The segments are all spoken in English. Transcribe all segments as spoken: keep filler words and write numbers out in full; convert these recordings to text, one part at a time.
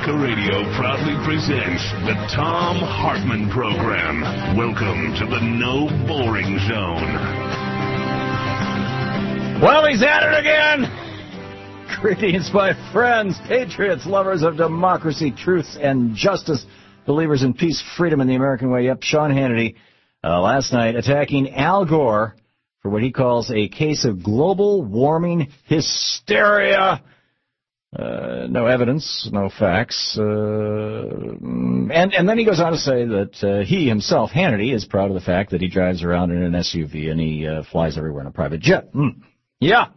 America Radio proudly presents the Thom Hartmann Program. Welcome to the No Boring Zone. Well, he's at it again! Greetings, my friends, patriots, lovers of democracy, truth, and justice, believers in peace, freedom, and the American way. Yep, Sean Hannity, uh, last night, attacking Al Gore for what he calls a case of global warming hysteria. Uh, no evidence, no facts. Uh, and, and then he goes on to say that uh, he himself, Hannity, is proud of the fact that he drives around in an S U V and he uh, flies everywhere in a private jet. Mm. Yeah.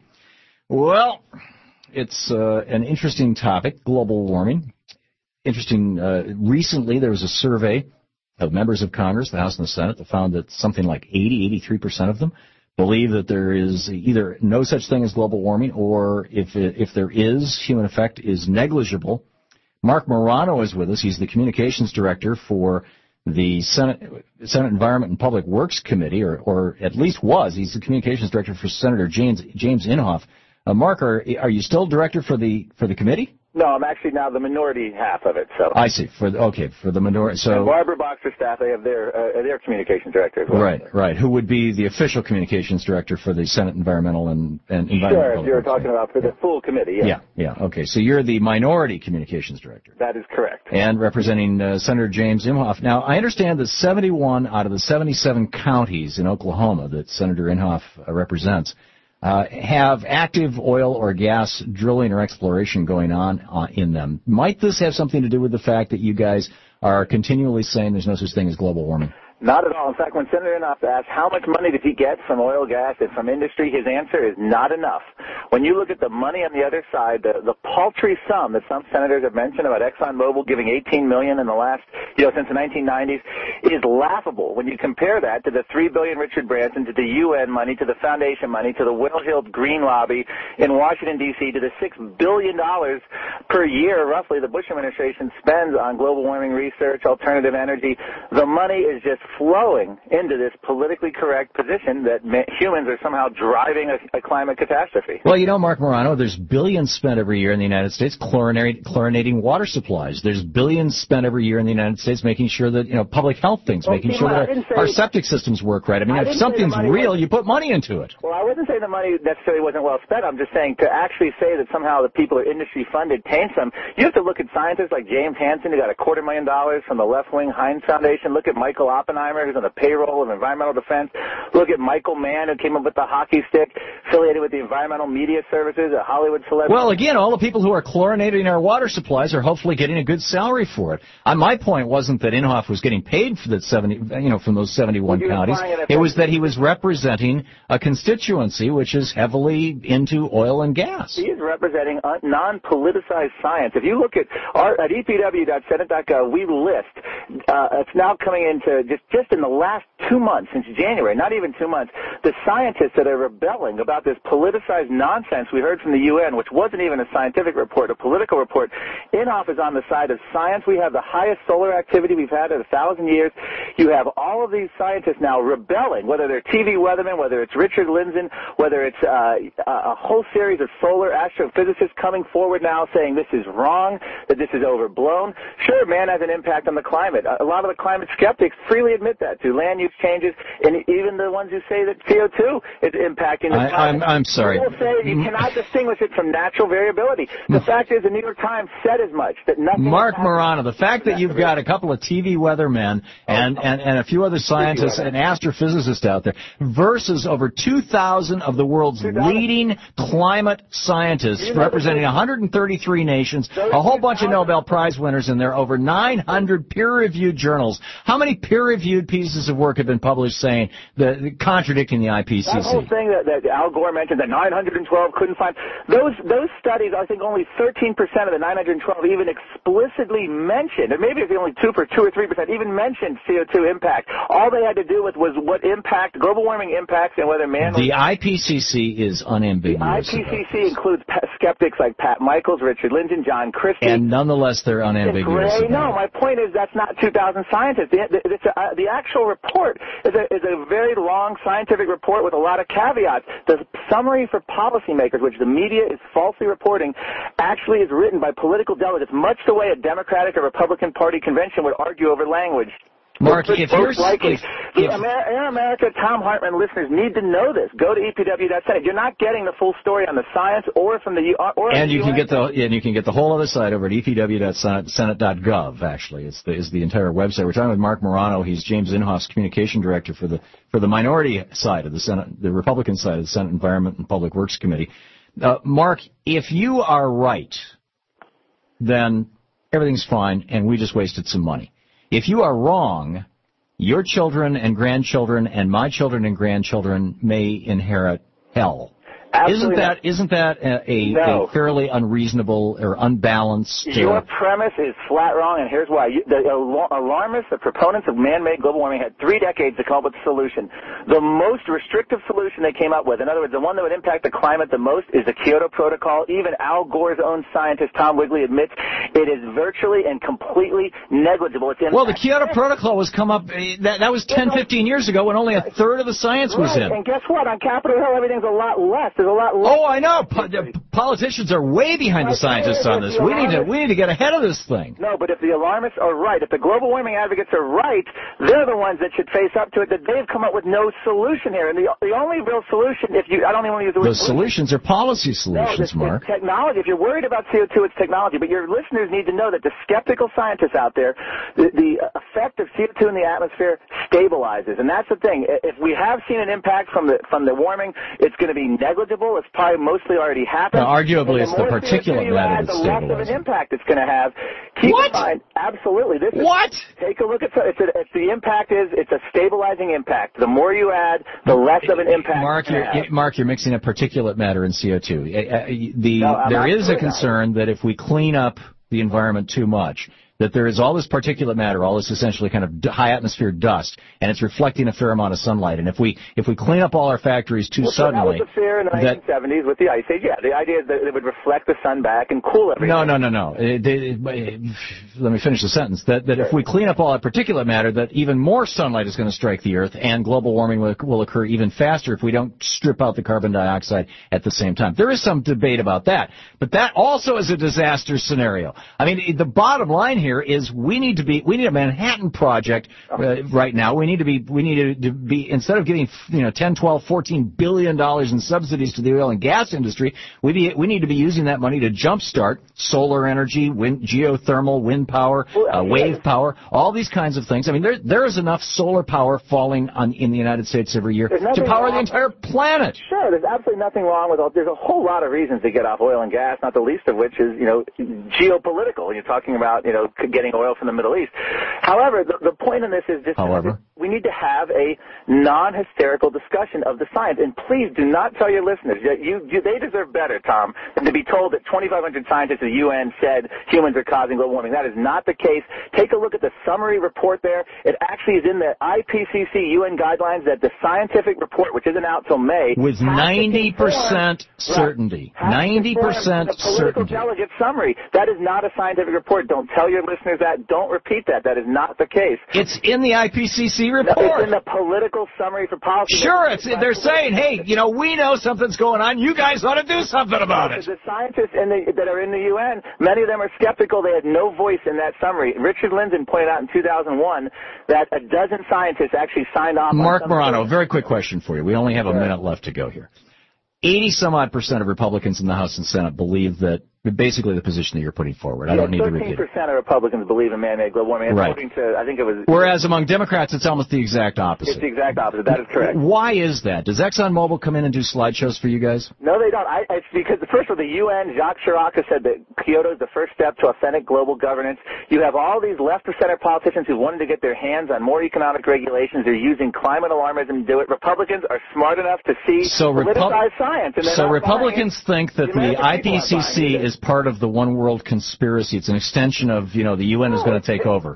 Well, it's uh, an interesting topic, global warming. Interesting. Uh, recently, there was a survey of members of Congress, the House and the Senate, that found that something like eighty, eighty-three percent of them believe that there is either no such thing as global warming, or if it, if there is, human effect is negligible. Mark Morano is with us. He's the communications director for the Senate, Senate Environment and Public Works Committee, or, or at least was. He's the communications director for Senator James James Inhofe. Uh, Mark, are, are you still director for the for the committee? No, I'm actually now the minority half of it. So I see. For the, okay, for the minority. So and Barbara Boxer staff, they have their uh, their communications director as well. Right, right. Who would be the official communications director for the Senate Environmental and, and Environmental? Sure, if you're talking about for the full committee. Yeah. yeah, yeah. Okay, so you're the minority communications director. That is correct. And representing uh, Senator James Inhofe. Now, I understand that seventy-one out of the seventy-seven counties in Oklahoma that Senator Inhofe uh, represents Uh, have active oil or gas drilling or exploration going on uh, in them. Might this have something to do with the fact that you guys are continually saying there's no such thing as global warming? Not at all. In fact, when Senator Inhofe asked how much money did he get from oil, gas, and from industry, his answer is not enough. When you look at the money on the other side, the, the paltry sum that some senators have mentioned about ExxonMobil giving eighteen million dollars in the last, you know, since the nineteen nineties, is laughable. When you compare that to the three billion dollars Richard Branson, to the U N money, to the foundation money, to the well-heeled Green Lobby in Washington, D C, to the six billion dollars per year, roughly, the Bush administration spends on global warming research, alternative energy, the money is just flowing into this politically correct position that humans are somehow driving a, a climate catastrophe. Well, you know, Mark Morano, there's billions spent every year in the United States chlorinating, chlorinating water supplies. There's billions spent every year in the United States making sure that, you know, public health things, well, making sure that our, our septic systems work right. I mean, I if something's real, was, you put money into it. Well, I wouldn't say the money necessarily wasn't well spent. I'm just saying to actually say that somehow the people are industry-funded taints them. You have to look at scientists like James Hansen, who got a quarter million dollars from the left-wing Heinz Foundation. Look at Michael Oppenheimer, who's on the payroll of environmental defense. Look at Michael Mann, who came up with the hockey stick, affiliated with the Environmental Media Services, a Hollywood celebrity. Well, again, all the people who are chlorinating our water supplies are hopefully getting a good salary for it. Uh, my point wasn't that Inhofe was getting paid for that seventy, you know, from those seventy-one well, counties. It, it was that he was representing a constituency which is heavily into oil and gas. He is representing non-politicized science. If you look at our, at E P W dot senate dot gov, we list. Uh, it's now coming into just just in the last two months, since January, not even two months, the scientists that are rebelling about this politicized nonsense we heard from the U N, which wasn't even a scientific report, a political report. Inhofe is on the side of science. We have the highest solar activity we've had in a thousand years. You have all of these scientists now rebelling, whether they're T V weathermen, whether it's Richard Lindzen, whether it's uh, a whole series of solar astrophysicists coming forward now saying this is wrong, that this is overblown. Sure, man has an impact on the climate. A lot of the climate skeptics freely admit that too. Land use changes, and even the ones who say that C O two is impacting the I, climate. I'm, I'm sorry. People say you cannot distinguish it from natural variability. The fact is, the New York Times said as much. That nothing. Mark Morano, the fact that you've got a couple of T V weathermen and, and, and a few other scientists and astrophysicists out there versus over two thousand of the world's leading climate scientists representing one hundred thirty-three nations, a whole bunch of Nobel Prize winners in there, over nine hundred peer-reviewed journals. How many peer-reviewed pieces of work have been published saying that contradicting the I P C C? That whole thing that, that Al Gore mentioned, that nine hundred twelve couldn't find, those those studies, I think only thirteen percent of the nine hundred twelve even explicitly mentioned, and maybe it's only two or two or three percent even mentioned C O two impact. All they had to do with was what impact global warming impacts and whether man. The I P C C is unambiguous. The I P C C includes skeptics like Pat Michaels, Richard Lindzen, John Christie, and nonetheless they're unambiguous. No, my point is that's not two thousand scientists. It's a, the actual report is a, is a very long scientific report with a lot of caveats. The summary for policymakers, which the media is falsely reporting, actually is written by political delegates, much the way a Democratic or Republican Party convention would argue over language. Mark, if you're likely, if, the if, Amer- Air America, Tom Hartman listeners need to know this. Go to E P W dot Senate. You're not getting the full story on the science or from the or and the you U N. can get the and you can get the whole other site over at E P W dot senate dot gov. Actually, it's the is the entire website. We're talking with Mark Morano. He's James Inhofe's communication director for the for the minority side of the Senate, the Republican side of the Senate Environment and Public Works Committee. Uh, Mark, if you are right, then everything's fine, and we just wasted some money. If you are wrong, your children and grandchildren and my children and grandchildren may inherit hell. Absolutely isn't that not. isn't that a, a, No. a fairly unreasonable or unbalanced? Uh, Your premise is flat wrong, and here's why. You, the al- alarmists, the proponents of man-made global warming, had three decades to come up with a solution. The most restrictive solution they came up with, in other words, the one that would impact the climate the most, is the Kyoto Protocol. Even Al Gore's own scientist, Tom Wigley, admits it is virtually and completely negligible. It's well, the Kyoto Protocol was come up, uh, that, that was ten, fifteen years ago when only a third of the science was right. in. And guess what? On Capitol Hill, everything's a lot less. There's a lot less. Oh, I know. Po- the politicians are way behind the scientists on this. We need to we need to get ahead of this thing. No, but if the alarmists are right, if the global warming advocates are right, they're the ones that should face up to it, that they've come up with no solution here. And the the only real solution, if you, I don't even want to use the word The solutions are policy solutions, no, it's, Mark. it's technology. If you're worried about C O two, it's technology. But your listeners need to know that the skeptical scientists out there, the, the effect of C O two in the atmosphere stabilizes. And that's the thing. If we have seen an impact from the from the warming, it's going to be negligible. It's probably mostly already happened. Now, arguably, and it's the more particulate C O two you matter add, that's the less of an stabilizing. impact it's going to have. Keep What? in mind, absolutely. This is, What? Take a look at it's, a, it's the impact is it's a stabilizing impact. The more you add, the less of an impact. Mark, it's gonna you're, have. Mark, you're mixing up particulate matter and C O two. Uh, uh, the, No, I'm there is a absolutely not. concern that if we clean up the environment too much, that there is all this particulate matter, all this essentially kind of d- high atmosphere dust, and it's reflecting a fair amount of sunlight. And if we if we clean up all our factories too Well, so suddenly, that was the fear in the that nineteen seventies with the Ice Age. Yeah, the idea is that it would reflect the sun back and cool everything. no, no, no, no. It, it, it, let me finish the sentence. That that if we clean up all that particulate matter, that even more sunlight is going to strike the Earth, and global warming will, will occur even faster if we don't strip out the carbon dioxide at the same time. There is some debate about that, but that also is a disaster scenario. I mean, the bottom line here is we need to be we need a Manhattan Project uh, right now. We need to be we need to be instead of giving you know ten, twelve, fourteen billion dollars in subsidies to the oil and gas industry, we be, we need to be using that money to jumpstart solar energy, wind, geothermal, wind power, uh, wave power, all these kinds of things. I mean, there there is enough solar power falling on in the United States every year to power wrong. the entire planet. Sure, there's absolutely nothing wrong with all. There's a whole lot of reasons to get off oil and gas, not the least of which is, you know, geopolitical. You're talking about, you know, getting oil from the Middle East. However, the, the point in this is just However? we need to have a non-hysterical discussion of the science. And please do not tell your listeners that you, you they deserve better, Tom, than to be told that twenty-five hundred scientists at the U N said humans are causing global warming. That is not the case. Take a look at the summary report there. It actually is in the I P C C U N guidelines that the scientific report, which isn't out till May, With ninety percent certainty. ninety percent the political certainty. delegate summary. That is not a scientific report. Don't tell your listeners that. Don't repeat that. That is not the case. It's in the I P C C report. No, it's in the political summary for policy. Sure, it's, they're saying, hey, you know, we know something's going on. You guys ought to do something about it. The scientists in the, that are in the U N, many of them are skeptical. They had no voice in that summary. Richard Lindzen pointed out in two thousand one that a dozen scientists actually signed off. Mark on Morano, very quick question for you. We only have a Sure. minute left to go here. eighty some odd percent of Republicans in the House and Senate believe that basically the position that you're putting forward. I don't need to repeat thirteen it. percent of Republicans believe in man-made global warming. Right. According to, I think it was. Whereas among Democrats, it's almost the exact It's opposite. the exact opposite. That is correct. Why is that? Does ExxonMobil come in and do slideshows for you guys? No, they don't. I, it's because first of all, the U N, Jacques Chirac has said that Kyoto is the first step to authentic global governance. You have all these left of center politicians who wanted to get their hands on more economic regulations. They're using climate alarmism to do it. Republicans are smart enough to see So, politicized Repu- science. And they're so not Republicans think that The the American I people P aren't C C buying it. is part of the one world conspiracy. It's an extension of, you know, the U N is going to take over. But if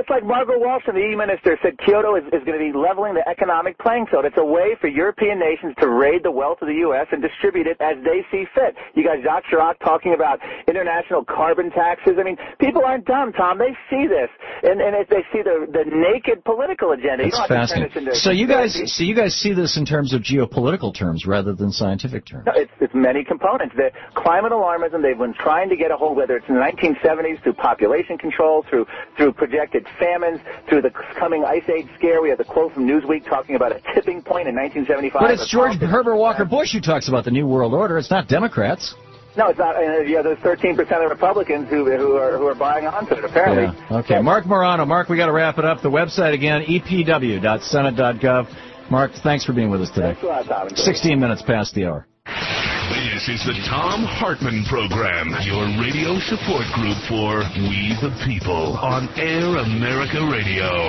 it's like Margaret Walsh, the E U minister, said Kyoto is, is going to be leveling the economic playing field. It's a way for European nations to raid the wealth of the U S and distribute it as they see fit. You got Jacques Chirac talking about international carbon taxes. I mean, people aren't dumb, Tom. They see this, and, and if they see the the naked political agenda. That's you fascinating. So you guys, so you guys see this in terms of geopolitical terms rather than scientific terms. No, it's, it's many components. The climate alarmism, they've been trying to get a hold, whether it's in the nineteen seventies through population control, through through projected famines, through the coming ice age scare. We have the quote from Newsweek talking about a tipping point in nineteen seventy-five. But it's George Herbert Walker Bush who talks about the New World Order. It's not Democrats. No, it's not. Uh, yeah, there's thirteen percent of Republicans who who are who are buying onto it, apparently. Yeah. Okay. Mark Morano. Mark, we got to wrap it up. The website again, e p w dot senate dot gov. Mark, thanks for being with us today. Thanks a lot, Tom. sixteen minutes past the hour. This is the Tom Hartman Program, your radio support group for We the People on Air America Radio.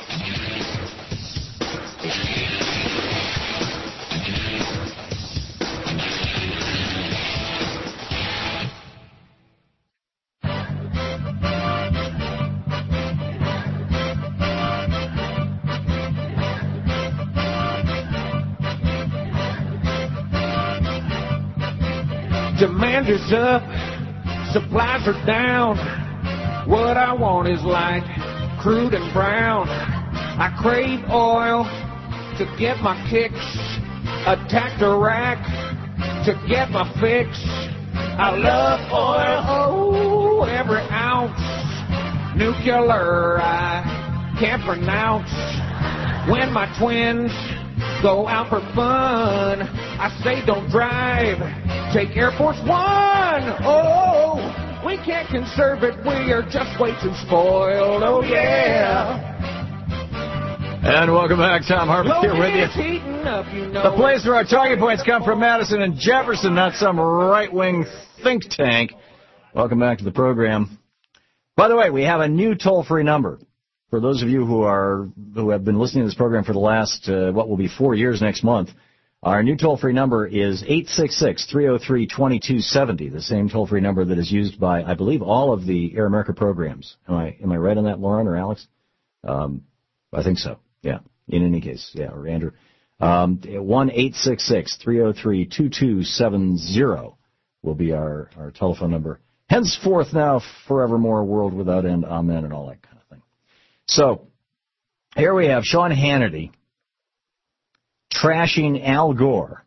Demand is up, supplies are down. What I want is light, crude and brown. I crave oil to get my kicks, attack the rack to get my fix. I love oil, oh, every ounce. Nuclear, I can't pronounce. When my twins go out for fun, I say don't drive, take Air Force One. Oh, we can't conserve it, we are just way too spoiled. Oh, yeah. And welcome back, Tom Hartman here with you. Up, you know. The place where our talking points come from, Madison and Jefferson, not some right-wing think tank. Welcome back to the program. By the way, we have a new toll-free number. For those of you who are who have been listening to this program for the last, uh, what will be four years next month, our new toll-free number is eight six six, three oh three, two two seven oh, the same toll-free number that is used by, I believe, all of the Air America programs. Am I am I right on that, Lauren or Alex? Um, I think so, yeah. In any case, yeah, or Andrew. Um, one eight six six, three oh three, two two seven oh will be our, our telephone number. Henceforth now, forevermore, world without end, amen, and all that kind of thing. So, here we have Sean Hannity trashing Al Gore.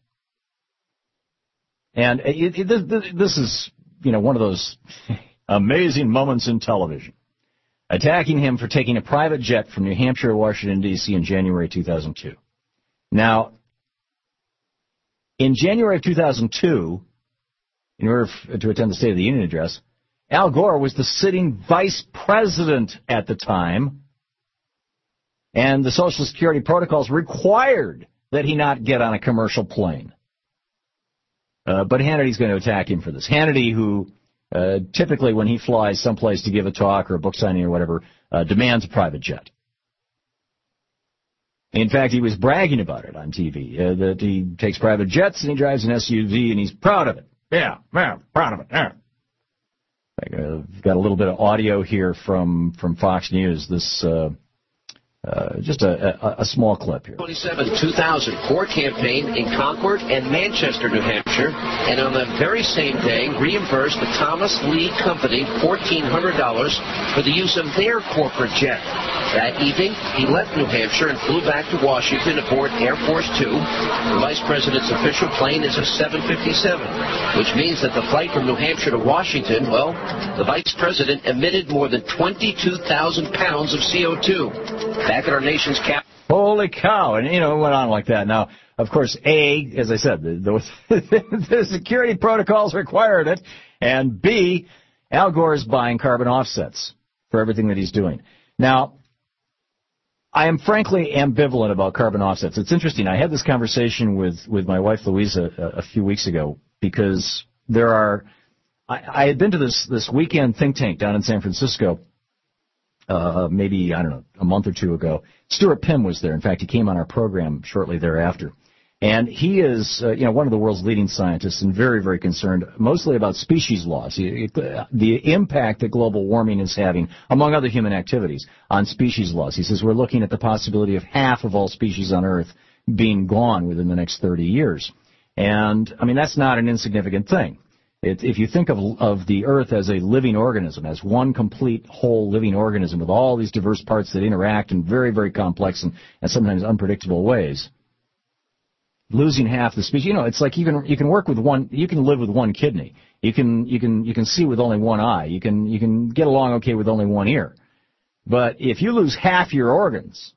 And it, it, this is, you know, one of those amazing moments in television. Attacking him for taking a private jet from New Hampshire to Washington, D C in January two thousand two. Now, in January of two thousand two, in order to attend the State of the Union address, Al Gore was the sitting vice president at the time, and the Social Security protocols required that he not get on a commercial plane. Uh, but Hannity's going to attack him for this. Hannity, who uh, typically when he flies someplace to give a talk or a book signing or whatever, uh, demands a private jet. In fact, he was bragging about it on T V, uh, that he takes private jets and he drives an S U V and he's proud of it. Yeah, yeah, proud of it. Yeah. I've got a little bit of audio here from, from Fox News. This, uh, uh, just a, a, a small clip here. twenty-seven two thousand Gore campaign in Concord and Manchester, New Hampshire, and on the very same day reimbursed the Thomas Lee Company fourteen hundred dollars for the use of their corporate jet. That evening, he left New Hampshire and flew back to Washington aboard Air Force Two. The Vice President's official plane is a seven fifty-seven, which means that the flight from New Hampshire to Washington, well, the Vice President emitted more than twenty-two thousand pounds of C O two. Back at our nation's capital. Holy cow. And, you know, it went on like that. Now, of course, A, as I said, the, the, the security protocols required it, and B, Al Gore is buying carbon offsets for everything that he's doing. Now, I am frankly ambivalent about carbon offsets. It's interesting. I had this conversation with, with my wife, Louisa, a, a few weeks ago, because there are, I, I had been to this, this weekend think tank down in San Francisco, uh, maybe, I don't know, a month or two ago. Stuart Pym was there. In fact, he came on our program shortly thereafter. And he is, uh, you know, one of the world's leading scientists and very, very concerned mostly about species loss, the impact that global warming is having, among other human activities, on species loss. He says we're looking at the possibility of half of all species on Earth being gone within the next thirty years. And, I mean, that's not an insignificant thing. It, if you think of, of the Earth as a living organism, as one complete whole living organism with all these diverse parts that interact in very, very complex and, and sometimes unpredictable ways, losing half the species, you know, it's like you can you can work with one, you can live with one kidney, you can you can you can see with only one eye, you can you can get along okay with only one ear, but if you lose half your organs,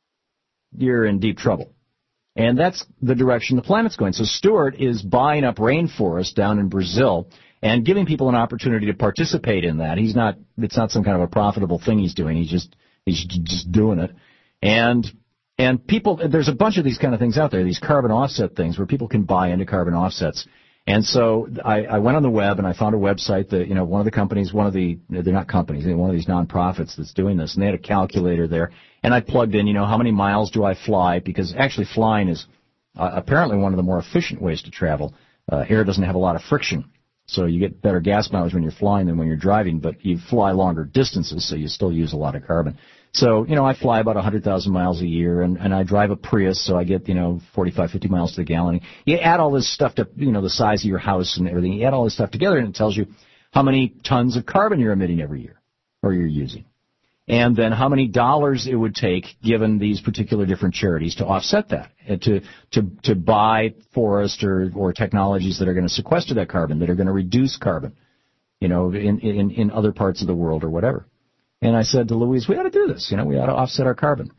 you're in deep trouble, and that's the direction the planet's going. So Stewart is buying up rainforests down in Brazil and giving people an opportunity to participate in that. He's not, it's not some kind of a profitable thing he's doing. He's just he's just doing it, and. And people, there's a bunch of these kind of things out there, these carbon offset things where people can buy into carbon offsets. And so I, I went on the web and I found a website that, you know, one of the companies, one of the, they're not companies, they're one of these nonprofits that's doing this. And they had a calculator there. And I plugged in, you know, how many miles do I fly? Because actually flying is uh, apparently one of the more efficient ways to travel. Uh, air doesn't have a lot of friction. So you get better gas mileage when you're flying than when you're driving, but you fly longer distances, so you still use a lot of carbon. So, you know, I fly about one hundred thousand miles a year, and, and I drive a Prius, so I get, you know, forty-five, fifty miles to the gallon. You add all this stuff to, you know, the size of your house and everything. You add all this stuff together, and it tells you how many tons of carbon you're emitting every year, or you're using. And then how many dollars it would take, given these particular different charities, to offset that, to to to buy forest or, or technologies that are going to sequester that carbon, that are going to reduce carbon, you know, in, in, in other parts of the world or whatever. And I said to Louise, we ought to do this, you know, we ought to offset our carbon.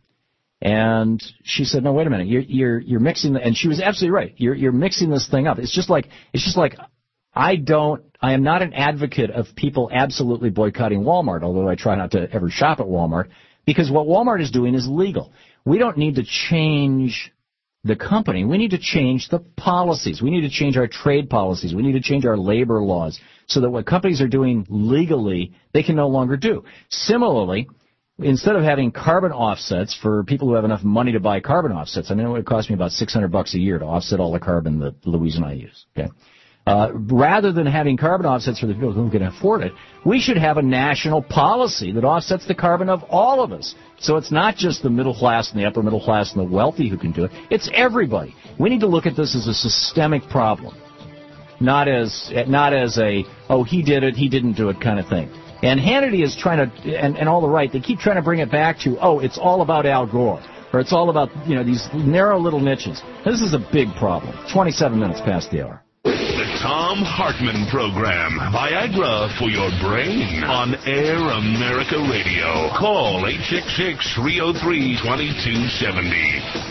And she said, no, wait a minute, you're you're you're mixing the, and she was absolutely right. You're you're mixing this thing up. It's just like it's just like I don't, I am not an advocate of people absolutely boycotting Walmart, although I try not to ever shop at Walmart, because what Walmart is doing is legal. We don't need to change the company. We need to change the policies. We need to change our trade policies. We need to change our labor laws so that what companies are doing legally, they can no longer do. Similarly, instead of having carbon offsets for people who have enough money to buy carbon offsets, I mean, it would cost me about six hundred bucks a year to offset all the carbon that Louise and I use, okay? Uh, rather than having carbon offsets for the people who can afford it, we should have a national policy that offsets the carbon of all of us. So it's not just the middle class and the upper middle class and the wealthy who can do it. It's everybody. We need to look at this as a systemic problem, not as not as a, oh, he did it, he didn't do it kind of thing. And Hannity is trying to, and, and all the right, they keep trying to bring it back to, oh, it's all about Al Gore, or it's all about, you know, these narrow little niches. This is a big problem. twenty-seven minutes past the hour. The Thom Hartmann Program. Viagra for your brain on Air America Radio. Call eight six six, three oh three, two two seven oh.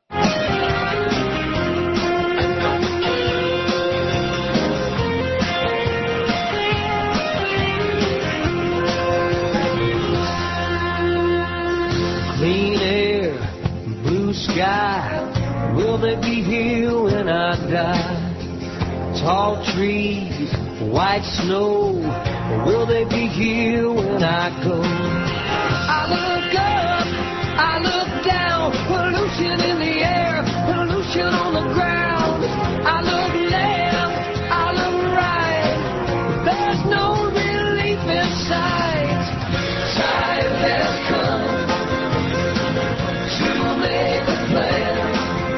Clean air, blue sky, will they be here when I die? Tall trees, white snow, will they be here when I go? I look up, I look down, pollution in the air, pollution on the ground. I look left, I look right, there's no relief in sight. Time has come to make a plan.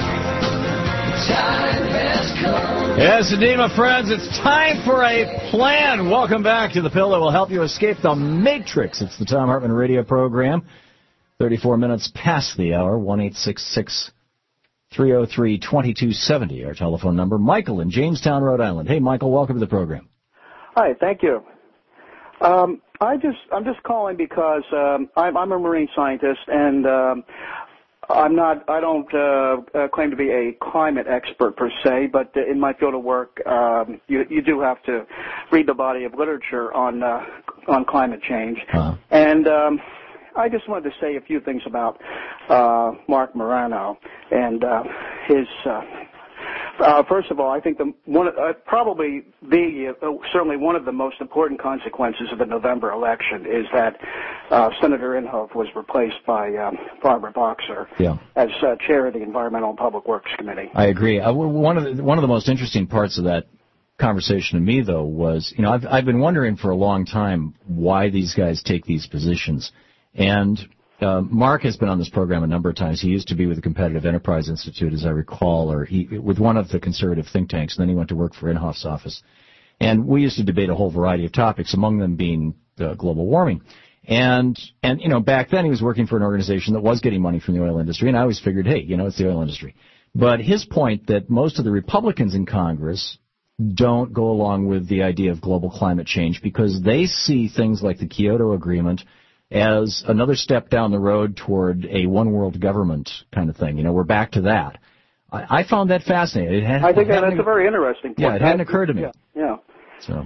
Time has come. Yes, indeed, my friends, it's time for a plan. Welcome back to the pill that will help you escape the matrix. It's the Thom Hartmann radio program. thirty-four minutes past the hour, one eight six six, three oh three, two two seven oh, our telephone number. Michael in Jamestown, Rhode Island. Hey, Michael, welcome to the program. Hi, thank you. Um, I just, I'm just calling because um, I'm, I'm a marine scientist, and um, I'm not, I don't uh, uh, claim to be a climate expert per se, but in my field of work, um, you, you do have to read the body of literature on uh, on climate change. Uh-huh. And um, I just wanted to say a few things about uh, Mark Morano and uh, his. Uh, Uh, first of all, I think the one, uh, probably the uh, certainly one of the most important consequences of the November election is that uh, Senator Inhofe was replaced by um, Barbara Boxer yeah. as uh, chair of the Environmental and Public Works Committee. I agree. Uh, one of the, one of the most interesting parts of that conversation to me, though, was, you know, I've I've been wondering for a long time why these guys take these positions, and uh, Mark has been on this program a number of times. He used to be with the Competitive Enterprise Institute, as I recall, or he with one of the conservative think tanks, and then he went to work for Inhofe's office. And we used to debate a whole variety of topics, among them being uh, global warming. And, and you know, back then he was working for an organization that was getting money from the oil industry, and I always figured, hey, you know, it's the oil industry. But his point that most of the Republicans in Congress don't go along with the idea of global climate change because they see things like the Kyoto Agreement as another step down the road toward a one-world government kind of thing. You know, we're back to that. I, I found that fascinating. It had, I think it that's a very interesting point. Yeah, it hadn't occurred to me. Yeah. yeah. So,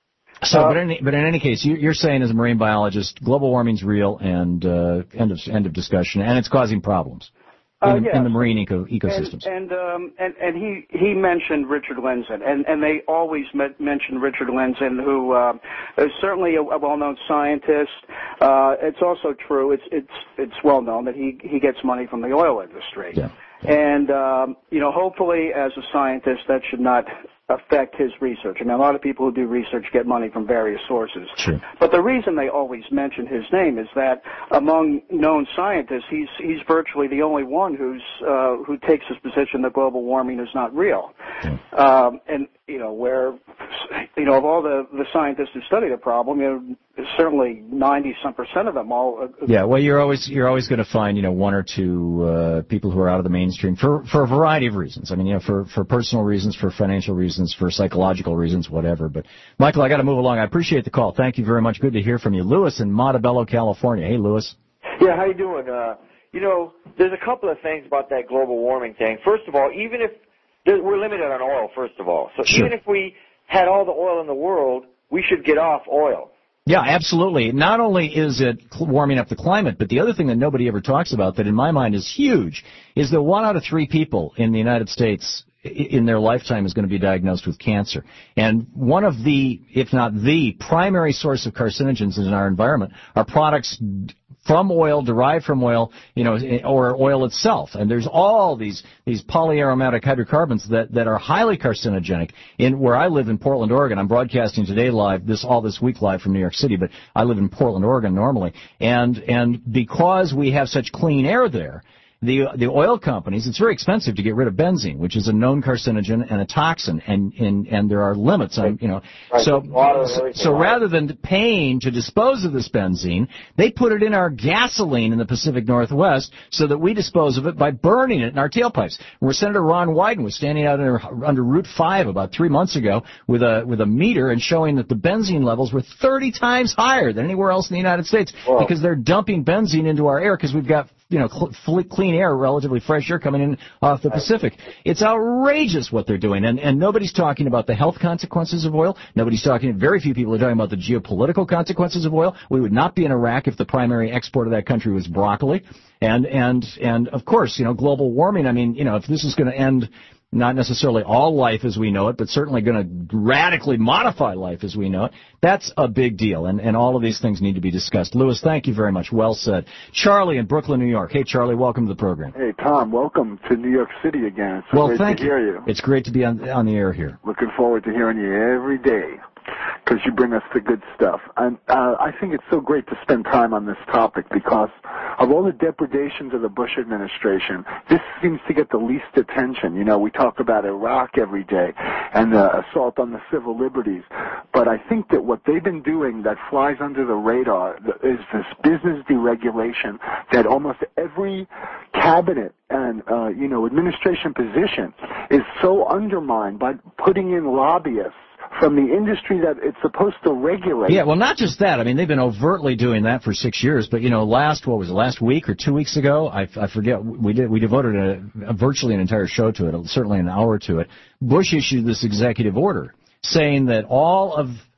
so uh, but, in, but in any case, you, you're saying as a marine biologist, global warming's real and uh, end of end of discussion, and it's causing problems. Uh, in, yes. in the marine eco, ecosystems. And and, um, and and he he mentioned Richard Lindzen, and and they always met, mention Richard Lindzen, who uh, is certainly a, a well-known scientist. Uh, it's also true. It's it's it's well known that he he gets money from the oil industry. Yeah. And um, you know, hopefully, as a scientist, that should not affect his research. I mean, a lot of people who do research get money from various sources. Sure. But the reason they always mention his name is that among known scientists, he's he's virtually the only one who's uh, who takes his position that global warming is not real. Yeah. Um, and you know, where you know of all the the scientists who study the problem, you know, certainly ninety some percent of them all. Uh, yeah. Well, you're always you're always going to find you know one or two uh, people who are out of the mainstream for for a variety of reasons. I mean, you know, for for personal reasons, for financial reasons, for psychological reasons, whatever. But Michael, I got to move along. I appreciate the call. Thank you very much. Good to hear from you, Lewis in Montebello, California. Hey, Lewis. Yeah, how you doing? Uh, you know, there's a couple of things about that global warming thing. First of all, even if we're limited on oil, first of all, so sure. even if we had all the oil in the world, we should get off oil. Yeah, absolutely. Not only is it warming up the climate, but the other thing that nobody ever talks about that in my mind is huge is that one out of three people in the United States in their lifetime is going to be diagnosed with cancer. And one of the, if not the, primary source of carcinogens in our environment are products from oil, derived from oil, you know, or oil itself. And there's all these these polyaromatic hydrocarbons that, that are highly carcinogenic. In where I live in Portland, Oregon, I'm broadcasting today live, this all this week live from New York City, but I live in Portland, Oregon normally. And and because we have such clean air there, The the oil companies, it's very expensive to get rid of benzene, which is a known carcinogen and a toxin, and and, and there are limits on, you know. Right. So so, so rather than paying to dispose of this benzene, they put it in our gasoline in the Pacific Northwest so that we dispose of it by burning it in our tailpipes. Where Senator Ron Wyden was standing out under, under Route five about three months ago with a with a meter and showing that the benzene levels were thirty times higher than anywhere else in the United States Whoa. because they're dumping benzene into our air because we've got, you know, cl- clean air, relatively fresh air coming in off the Pacific. It's outrageous what they're doing, and, and nobody's talking about the health consequences of oil. Nobody's talking, very few people are talking about the geopolitical consequences of oil. We would not be in Iraq if the primary export of that country was broccoli. And, and, and of course, you know, global warming, I mean, you know, if this is going to end not necessarily all life as we know it, but certainly going to radically modify life as we know it, that's a big deal, and, and all of these things need to be discussed. Lewis, thank you very much. Well said. Charlie in Brooklyn, New York. Hey, Charlie, welcome to the program. Hey, Tom, welcome to New York City again. It's so well, great thank to hear you. It's great to be on, on the air here. Looking forward to hearing you every day, because you bring us the good stuff. And uh, I think it's so great to spend time on this topic because of all the depredations of the Bush administration, this seems to get the least attention. You know, we talk about Iraq every day and the assault on the civil liberties, but I think that what they've been doing that flies under the radar is this business deregulation that almost every cabinet and, uh, you know, administration position is so undermined by putting in lobbyists from the industry that it's supposed to regulate. Yeah, well, not just that. I mean, they've been overtly doing that for six years. But, you know, last, what was it, last week or two weeks ago? I, I forget. We did. We devoted a, a virtually an entire show to it, certainly an hour to it. Bush issued this executive order saying that all of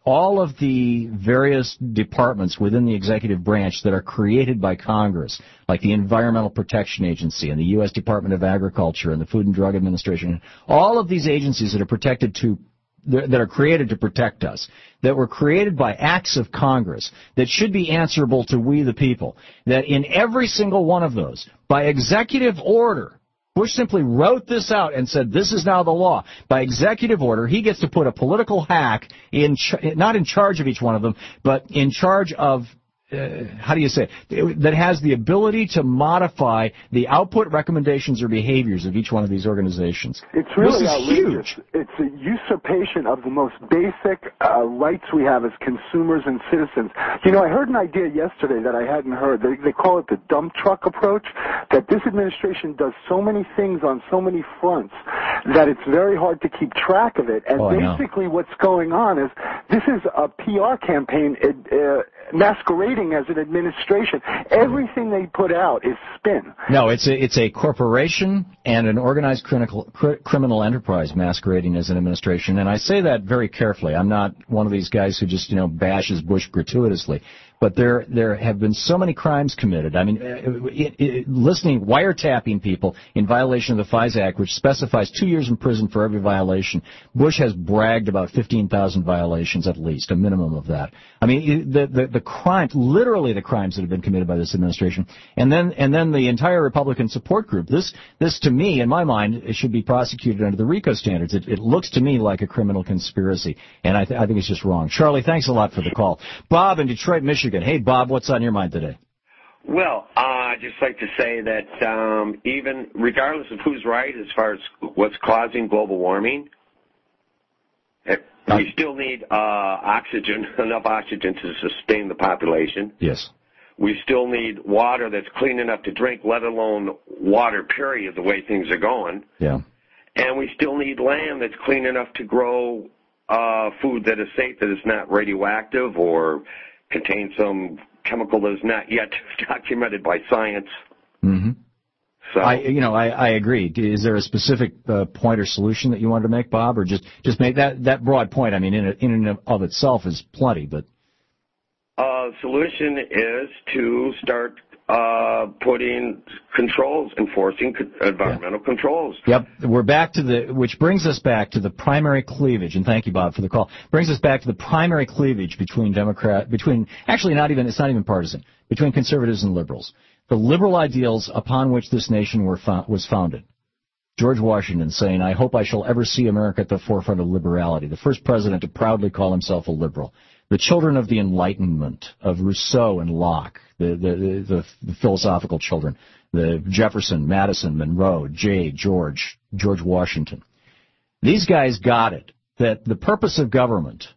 all of the various departments within the executive branch that are created by Congress, like the Environmental Protection Agency and the U S Department of Agriculture and the Food and Drug Administration, all of these agencies that are protected to that are created to protect us, that were created by acts of Congress, that should be answerable to we the people, that in every single one of those, by executive order, Bush simply wrote this out and said, this is now the law. By executive order, he gets to put a political hack in, ch- not in charge of each one of them, but in charge of Uh, how do you say it, that has the ability to modify the output, recommendations, or behaviors of each one of these organizations. It's really this is outrageous. Huge. It's a usurpation of the most basic uh, rights we have as consumers and citizens. You know, I heard an idea yesterday that I hadn't heard. They, they call it the dump truck approach, that this administration does so many things on so many fronts that it's very hard to keep track of it. And oh, basically what's going on is this is a P R campaign uh, masquerading as an administration. Everything they put out is spin. No, it's a, it's a corporation and an organized criminal, cr- criminal enterprise masquerading as an administration. And I say that very carefully. I'm not one of these guys who just, you know, bashes Bush gratuitously. But there there have been so many crimes committed. I mean, it, it, listening, wiretapping people in violation of the FISA Act, which specifies two years in prison for every violation. Bush has bragged about fifteen thousand violations at least, a minimum of that. I mean, the, the, the crimes, literally the crimes that have been committed by this administration. And then and then the entire Republican support group. This, this to me, in my mind, it should be prosecuted under the RICO standards. It, it looks to me like a criminal conspiracy. And I, th- I think it's just wrong. Charlie, thanks a lot for the call. Bob in Detroit, Michigan. Hey, Bob, what's on your mind today? Well, uh, I'd just like to say that um, even regardless of who's right as far as what's causing global warming, we still need uh, oxygen, enough oxygen to sustain the population. Yes. We still need water that's clean enough to drink, let alone water, period, the way things are going. Yeah. And we still need land that's clean enough to grow uh, food that is safe, that is not radioactive or contains some chemical that is not yet documented by science. Mm-hmm. So, I, you know, I, I agree. Is there a specific uh, point or solution that you wanted to make, Bob, or just just make that that broad point? I mean, in in and of itself is plenty, but uh, solution is to start uh, putting controls, enforcing co- environmental yeah. controls. Yep, we're back to the, which brings us back to the primary cleavage, and thank you, Bob, for the call. Brings us back to the primary cleavage between Democrat, between, actually not even, it's not even partisan, between conservatives and liberals. The liberal ideals upon which this nation were fo- was founded. George Washington saying, I hope I shall ever see America at the forefront of liberality. The first president to proudly call himself a liberal. The children of the Enlightenment, of Rousseau and Locke, the, the, the, the philosophical children, the Jefferson, Madison, Monroe, Jay, George, George Washington. These guys got it, that the purpose of government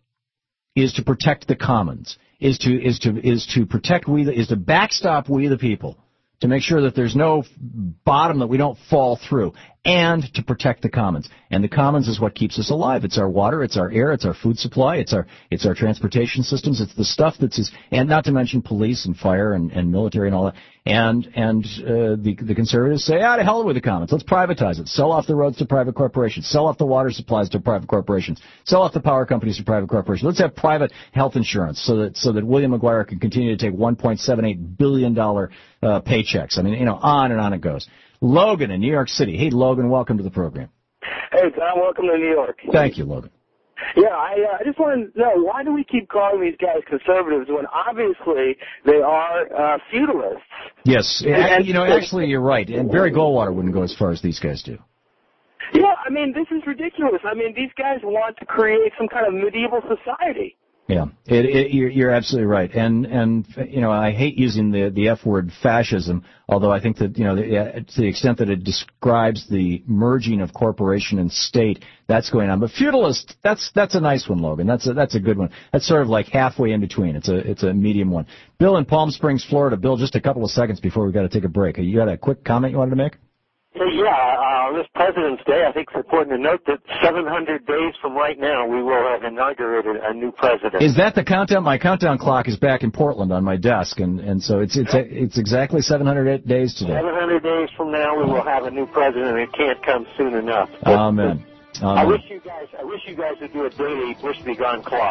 is to protect the commons, is to, is to, is to protect we, the, is to backstop we the people, to make sure that there's no bottom that we don't fall through, and to protect the commons. And the commons is what keeps us alive. It's our water, it's our air, it's our food supply, it's our it's our transportation systems, it's the stuff that's, and not to mention police and fire and, and military and all that. And and uh, the the conservatives say, ah, to hell with the commons. Let's privatize it. Sell off the roads to private corporations. Sell off the water supplies to private corporations. Sell off the power companies to private corporations. Let's have private health insurance so that so that William McGuire can continue to take one point seven eight billion dollars uh, paychecks. I mean, you know, on and on it goes. Logan in New York City. Hey, Logan, welcome to the program. Hey, Tom, welcome to New York. Thank you, Logan. Yeah, I, uh, I just want to know, why do we keep calling these guys conservatives when obviously they are uh, feudalists? Yes, and, you know, actually you're right. And Barry Goldwater wouldn't go as far as these guys do. Yeah, I mean, this is ridiculous. I mean, these guys want to create some kind of medieval society. Yeah, it, it, you're, you're absolutely right, and and you know I hate using the the F word fascism, although I think that you know the, to the extent that it describes the merging of corporation and state, that's going on. But feudalist, that's that's a nice one, Logan. That's a that's a good one. That's sort of like halfway in between. It's a it's a medium one. Bill in Palm Springs, Florida. Bill, just a couple of seconds before we've got to take a break. You got a quick comment you wanted to make? Yeah, uh, on this President's Day, I think it's important to note that seven hundred days from right now, we will have inaugurated a new president. Is that the countdown? My countdown clock is back in Portland on my desk, and, and so it's it's it's exactly seven hundred days today. seven hundred days from now, we will have a new president, and it can't come soon enough. Amen. Amen. I wish you guys, I wish you guys would do a daily Bush Be Gone clock.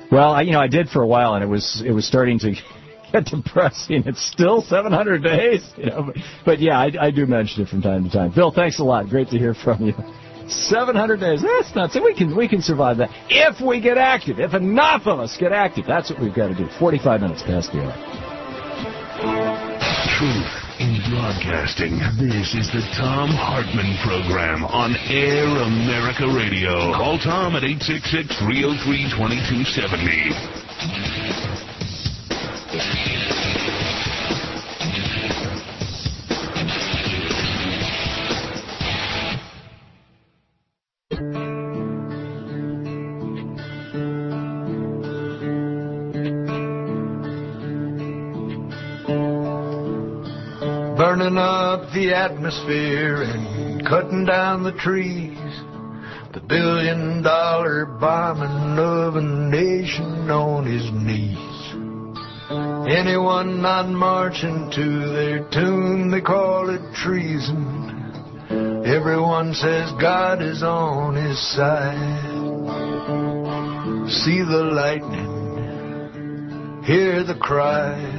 Well, I, you know, I did for a while, and it was it was starting to get depressing. It's still seven hundred days, you know. But, but yeah, I, I do mention it from time to time. Bill, thanks a lot. Great to hear from you. seven hundred days. That's nuts. We can we can survive that if we get active. If enough of us get active, that's what we've got to do. forty-five minutes past the hour. Truth in broadcasting. This is the Thom Hartmann Program on Air America Radio. Call Tom at eight six six, three oh three, two two seven oh. Burning up the atmosphere and cutting down the trees. The billion dollar bombing of a nation on his knees. Anyone not marching to their tune, they call it treason. Everyone says God is on his side. See the lightning, hear the cries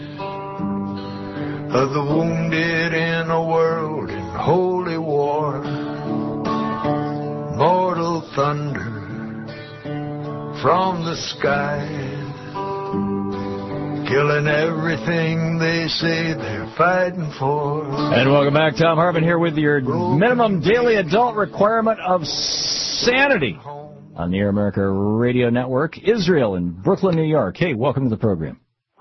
of the wounded in a world in holy war. Mortal thunder from the sky, killing everything they say they're fighting for. And welcome back. Thom Hartmann here with your minimum daily adult requirement of sanity on the Air America Radio Network. Israel in Brooklyn, New York. Hey, welcome to the program.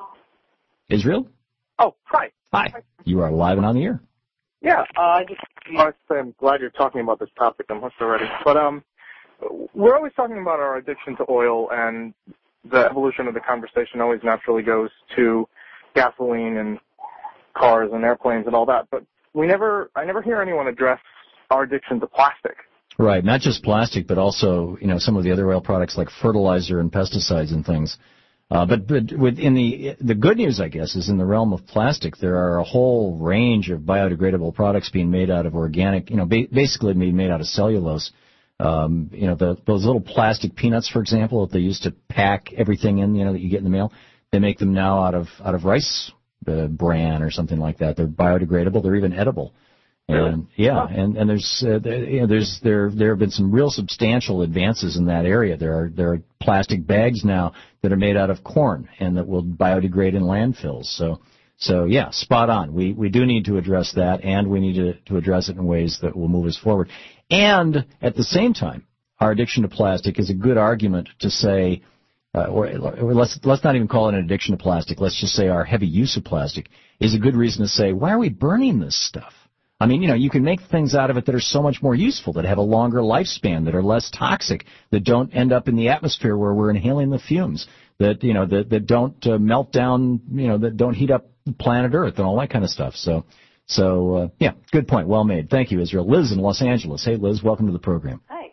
Israel? Oh, hi. Hi. You are live and on the air. Yeah, uh, I just want to say I'm glad you're talking about this topic. I'm hooked already. But um, we're always talking about our addiction to oil, and the evolution of the conversation always naturally goes to gasoline and cars and airplanes and all that. But we never, I never hear anyone address our addiction to plastic. Right, not just plastic, but also, you know, some of the other oil products like fertilizer and pesticides and things. Uh, but but within the the good news, I guess, is in the realm of plastic, there are a whole range of biodegradable products being made out of organic, you know, ba- basically being made out of cellulose. Um, you know, the, those little plastic peanuts, for example, that they used to pack everything in, you know, that you get in the mail, they make them now out of out of rice uh, bran or something like that. They're biodegradable. They're even edible. And yeah, and and there's uh, there, you know, there's there there have been some real substantial advances in that area. There are there are plastic bags now that are made out of corn and that will biodegrade in landfills. So so yeah, spot on. We we do need to address that, and we need to to address it in ways that will move us forward. And at the same time, our addiction to plastic is a good argument to say, uh, or, or let's let's not even call it an addiction to plastic. Let's just say our heavy use of plastic is a good reason to say, why are we burning this stuff? I mean, you know, you can make things out of it that are so much more useful, that have a longer lifespan, that are less toxic, that don't end up in the atmosphere where we're inhaling the fumes, that, you know, that, that don't uh, melt down, you know, that don't heat up planet Earth and all that kind of stuff. So, so uh, yeah, good point. Well made. Thank you, Israel. Liz in Los Angeles. Hey, Liz, welcome to the program. Hi.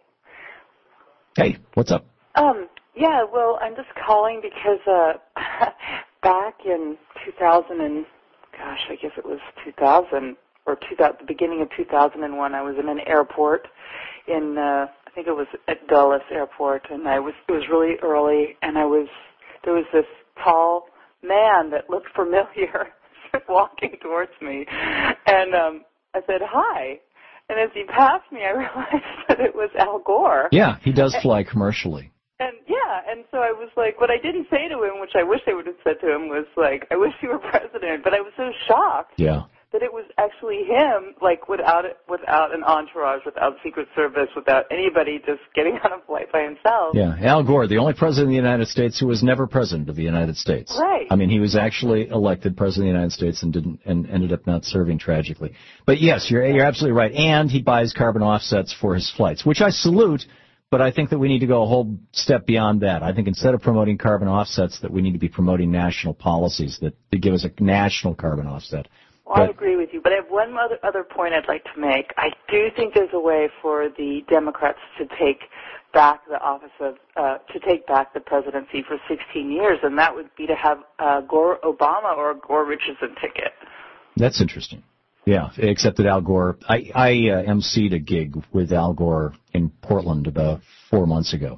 Hey, what's up? Um, yeah, well, I'm just calling because uh, back in two thousand and, gosh, I guess it was two thousand, or two thousand, the beginning of two thousand one, I was in an airport in, uh, I think it was at Dulles Airport, and I was, it was really early, and I was, there was this tall man that looked familiar walking towards me, and um, I said, hi, and as he passed me, I realized that it was Al Gore. Yeah, he does fly commercially. And yeah, and so I was like, what I didn't say to him, which I wish I would have said to him, was like, I wish you were president, but I was so shocked. Yeah. That it was actually him, like without it, without an entourage, without Secret Service, without anybody, just getting on a flight by himself. Yeah, Al Gore, the only president of the United States who was never president of the United States. Right. I mean, he was actually elected president of the United States and didn't, and ended up not serving tragically. But yes, you're you're absolutely right. And he buys carbon offsets for his flights, which I salute. But I think that we need to go a whole step beyond that. I think instead of promoting carbon offsets, that we need to be promoting national policies that, that give us a national carbon offset. Well, I agree with you, but I have one other, other point I'd like to make. I do think there's a way for the Democrats to take back the office of, uh, to take back the presidency for sixteen years, and that would be to have uh, Gore Obama or a Gore Richardson ticket. That's interesting. Yeah, except that Al Gore, I, I uh, emceed a gig with Al Gore in Portland about four months ago.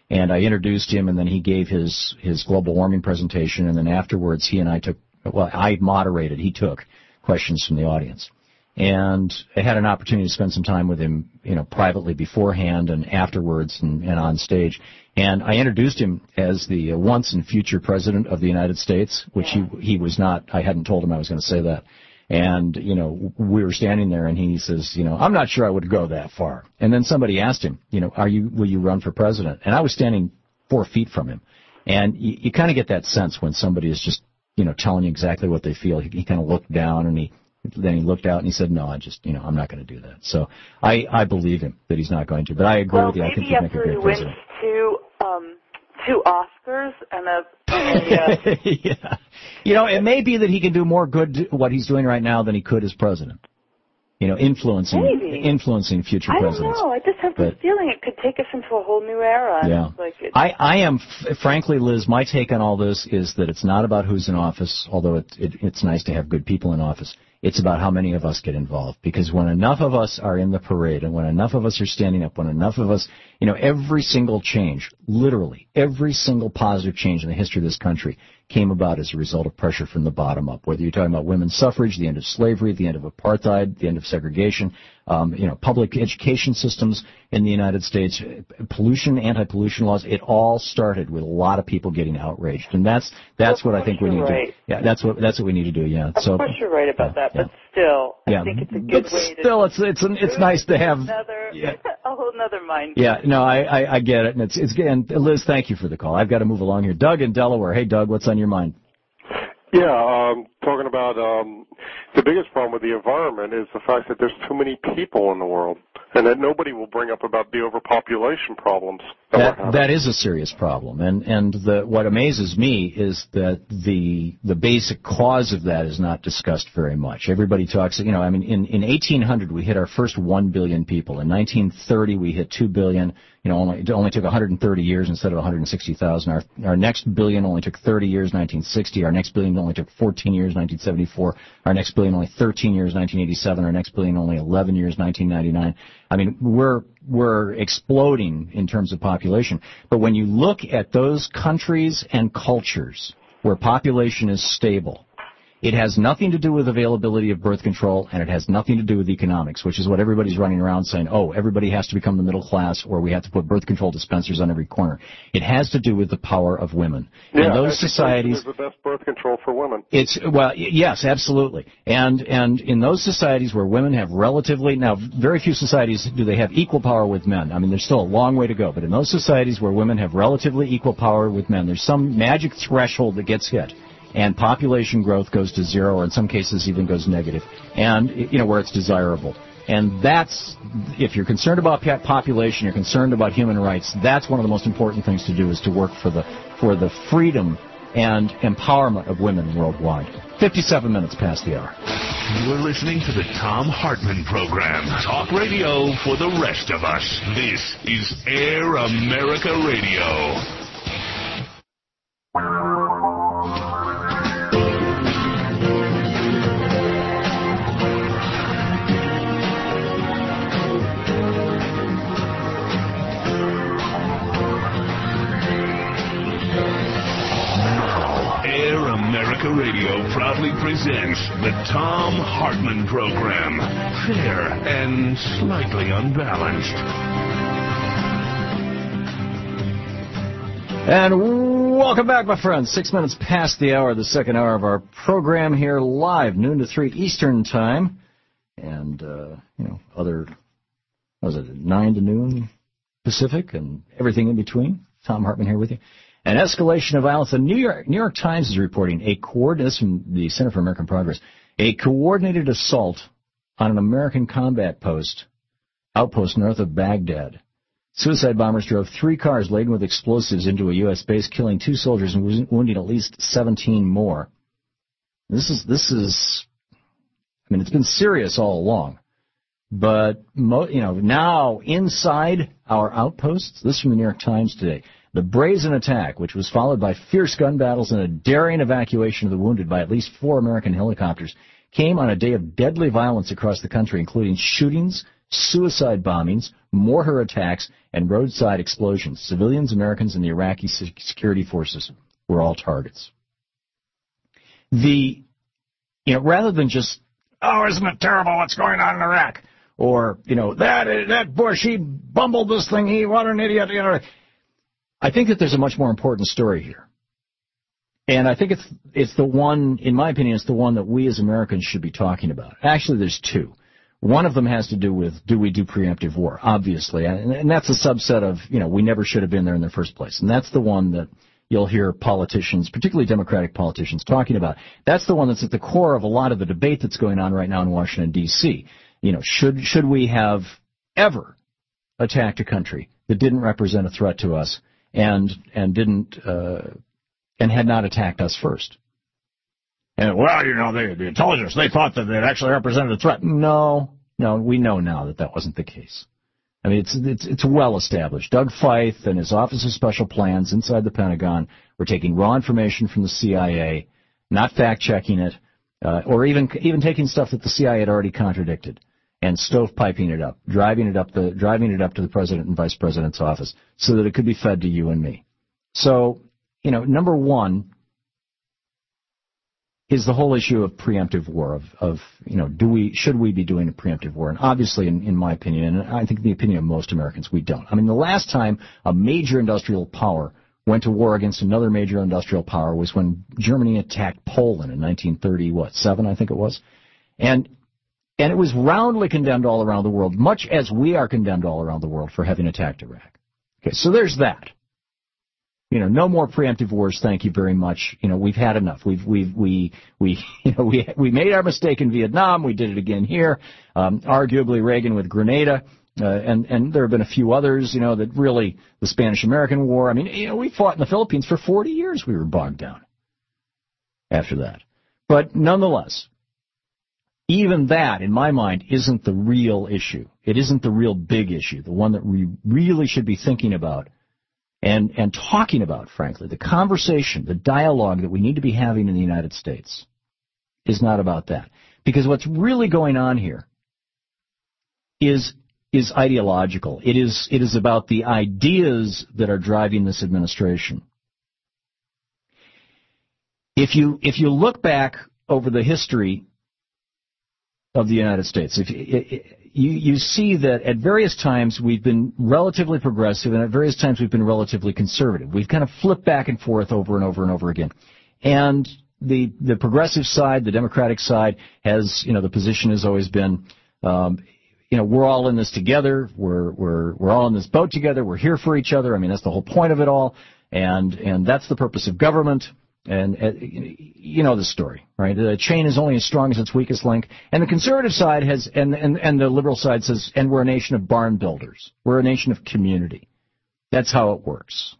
And I introduced him, and then he gave his, his global warming presentation, and then afterwards he and I took, well, I moderated, he took questions from the audience. And I had an opportunity to spend some time with him, you know, privately beforehand and afterwards and, and on stage. And I introduced him as the uh, once and future president of the United States, which he he was not. I hadn't told him I was going to say that. And, you know, we were standing there, and he says, you know, I'm not sure I would go that far. And then somebody asked him, you know, are you, will you run for president? And I was standing four feet from him. And you, you kind of get that sense when somebody is just, you know, telling you exactly what they feel. He, he kind of looked down, and he, then he looked out, and he said, no, I just, you know, I'm not going to do that. So I, I believe him that he's not going to. But I agree well, with you. I think he'd make a great president. Two, um, two Oscars and a, and a uh, yeah. You know, it may be that he can do more good what he's doing right now than he could as president. You know, influencing Maybe. influencing future I presidents. don't know. I just have this but, feeling it could take us into a whole new era. And yeah. Like it, I, I am, f- frankly, Liz, my take on all this is that it's not about who's in office, although it, it, it's nice to have good people in office. It's about how many of us get involved. Because when enough of us are in the parade, and when enough of us are standing up, when enough of us, you know, every single change, literally, every single positive change in the history of this country came about as a result of pressure from the bottom up. Whether you're talking about women's suffrage, the end of slavery, the end of apartheid, the end of segregation, um, you know, public education systems in the United States, pollution, anti-pollution laws, it all started with a lot of people getting outraged. And that's that's well, what I think we need right. to do. Yeah, that's what that's what we need to do, yeah. Of so, course you're right about yeah, that, but still, yeah. I think it's a good but way to... still, it's it's an, it's nice to have... Another, yeah. a whole other mind. Yeah, no, I, I, I get it. And it's, it's, and Liz, thank you for the call. I've got to move along here. Doug in Delaware. Hey, Doug, what's on your mind? Yeah, um, talking about um, the biggest problem with the environment is the fact that there's too many people in the world, and that nobody will bring up about the overpopulation problems. That, that, that is a serious problem, and and the, what amazes me is that the the basic cause of that is not discussed very much. Everybody talks, you know, I mean, in in eighteen hundred we hit our first one billion people. In nineteen thirty we hit two billion. You know, only, it only took one hundred thirty years instead of one hundred sixty thousand. Our, our next billion only took thirty years, nineteen sixty. Our next billion only took fourteen years, nineteen seventy-four. Our next billion only thirteen years, nineteen eighty-seven. Our next billion only eleven years, nineteen ninety-nine. I mean, we're we're exploding in terms of population. But when you look at those countries and cultures where population is stable, it has nothing to do with availability of birth control, and it has nothing to do with economics, which is what everybody's running around saying, oh, everybody has to become the middle class, or we have to put birth control dispensers on every corner. It has to do with the power of women. Yeah, and those societies... is the best birth control for women. It's, well, yes, absolutely. And, and in those societies where women have relatively, now, very few societies do they have equal power with men. I mean, there's still a long way to go, but in those societies where women have relatively equal power with men, there's some magic threshold that gets hit. And population growth goes to zero, or in some cases even goes negative, and, you know, where it's desirable. And that's, if you're concerned about population, you're concerned about human rights, that's one of the most important things to do, is to work for the, for the freedom and empowerment of women worldwide. fifty-seven minutes past the hour. You're listening to the Thom Hartmann Program. Talk radio for the rest of us. This is Air America Radio. Radio proudly presents the Thom Hartmann Program. Fair and slightly unbalanced. And welcome back, my friends. Six minutes past the hour, the second hour of our program here, live, noon to three Eastern Time. And, uh, you know, other, what was it, nine to noon Pacific and everything in between. Thom Hartmann here with you. An escalation of violence. The New York, New York Times is reporting a coordinated, this from the Center for American Progress, a coordinated assault on an American combat post, outpost north of Baghdad. Suicide bombers drove three cars laden with explosives into a U S base, killing two soldiers and wounding at least seventeen more. This is, this is, I mean, it's been serious all along. But, mo, you know, now inside our outposts, this is from the New York Times today, the brazen attack, which was followed by fierce gun battles and a daring evacuation of the wounded by at least four American helicopters, came on a day of deadly violence across the country, including shootings, suicide bombings, mortar attacks, and roadside explosions. Civilians, Americans, and the Iraqi security forces were all targets. The, you know, rather than just, oh, isn't it terrible what's going on in Iraq? Or, you know, that that Bush, he bumbled this thing, he, what an idiot, you know. I think that there's a much more important story here. And I think it's it's the one, in my opinion, it's the one that we as Americans should be talking about. Actually, there's two. One of them has to do with, do we do preemptive war? Obviously. And, and that's a subset of, you know, we never should have been there in the first place. And that's the one that you'll hear politicians, particularly Democratic politicians, talking about. That's the one that's at the core of a lot of the debate that's going on right now in Washington, D C You know, should should we have ever attacked a country that didn't represent a threat to us and and didn't uh, and had not attacked us first? And, well, you know, they, the intelligence, they thought that it actually represented a threat. No, no, we know now that that wasn't the case. I mean, it's it's it's well established. Doug Feith and his Office of Special Plans inside the Pentagon were taking raw information from the C I A, not fact-checking it, uh, or even even taking stuff that the C I A had already contradicted, and stovepiping it up, driving it up the driving it up to the president and vice president's office so that it could be fed to you and me. So, you know, number one is the whole issue of preemptive war, of, of, you know, do we, should we be doing a preemptive war? And obviously, in, in my opinion, and I think the opinion of most Americans, we don't. I mean, the last time a major industrial power went to war against another major industrial power was when Germany attacked Poland in nineteen thirty, what, seven, I think it was? And, and it was roundly condemned all around the world, much as we are condemned all around the world for having attacked Iraq. Okay, so there's that. You know, no more preemptive wars, thank you very much. You know, we've had enough. We've, we've, we, we, you know, we, we made our mistake in Vietnam. We did it again here. Um, arguably Reagan with Grenada, uh, and, and there have been a few others, you know, that really, the Spanish-American War. I mean, you know, we fought in the Philippines for forty years. We were bogged down after that. But nonetheless, even that, in my mind, isn't the real issue. It isn't the real big issue, the one that we really should be thinking about and and talking about, frankly. The conversation, the dialogue that we need to be having in the United States is not about that. Because what's really going on here is is ideological. It is it is about the ideas that are driving this administration. If you if you look back over the history of the United States, if you, you see that at various times we've been relatively progressive and at various times we've been relatively conservative. We've kind of flipped back and forth over and over and over again. And the the progressive side, the Democratic side, has, you know, the position has always been, um, you know, we're all in this together. We're we're we're all in this boat together. We're here for each other. I mean, that's the whole point of it all. And and that's the purpose of government. And uh, you know the story, right? The chain is only as strong as its weakest link. And the conservative side has, and, and, and the liberal side says, and we're a nation of barn builders. We're a nation of community. That's how it works.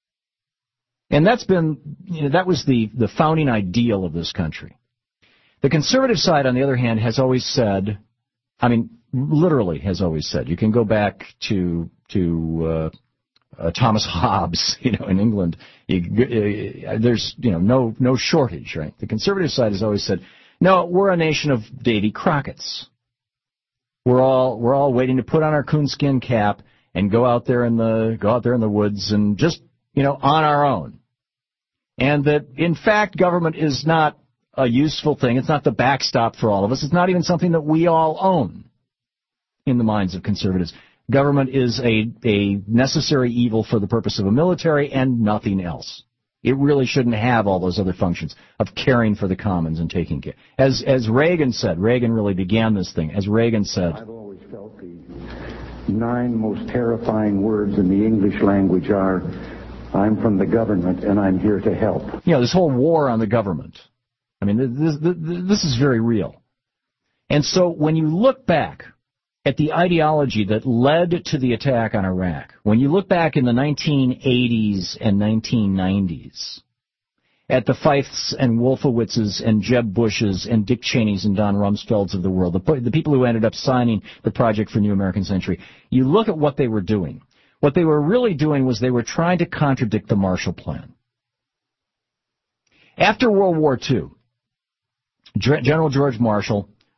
And that's been, you know, that was the, the founding ideal of this country. The conservative side, on the other hand, has always said, I mean, literally has always said, you can go back to, to, uh, Uh, Thomas Hobbes, you know, in England, you, uh, there's, you know, no no shortage, right? The conservative side has always said, no, we're a nation of Davy Crockett's. We're all we're all waiting to put on our coonskin cap and go out there in the go out there in the woods and just, you know, on our own. And that, in fact, government is not a useful thing. It's not the backstop for all of us. It's not even something that we all own in the minds of conservatives. Government is a, a necessary evil for the purpose of a military and nothing else. It really shouldn't have all those other functions of caring for the commons and taking care. As as Reagan said, Reagan really began this thing. As Reagan said, I've always felt the nine most terrifying words in the English language are, I'm from the government and I'm here to help. You know, this whole war on the government. I mean, this, this, this is very real. And so when you look back at the ideology that led to the attack on Iraq, when you look back in the nineteen eighties and nineteen nineties, at the Feiths and Wolfowitzes and Jeb Bushes and Dick Cheneys and Don Rumsfelds of the world, the, the people who ended up signing the Project for New American Century, you look at what they were doing. What they were really doing was they were trying to contradict the Marshall Plan. After World War Two, General George Marshall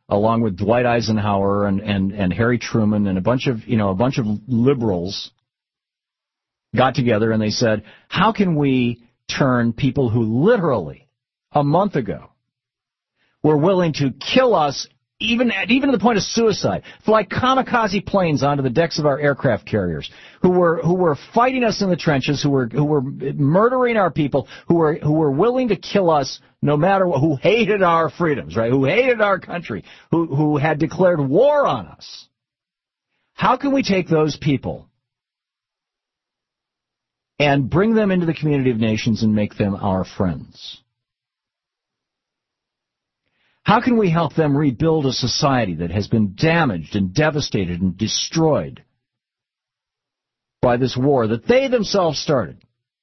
along with Dwight Eisenhower and, and, and Harry Truman and a bunch of, you know, a bunch of liberals got together and they said, how can we turn people who literally a month ago were willing to kill us even at, even to the point of suicide, fly kamikaze planes onto the decks of our aircraft carriers, who were who were fighting us in the trenches, who were who were murdering our people, who were who were willing to kill us no matter what, who hated our freedoms, right? Who hated our country, who who had declared war on us. How can we take those people and bring them into the community of nations and make them our friends? How can we help them rebuild a society that has been damaged and devastated and destroyed by this war that they themselves started?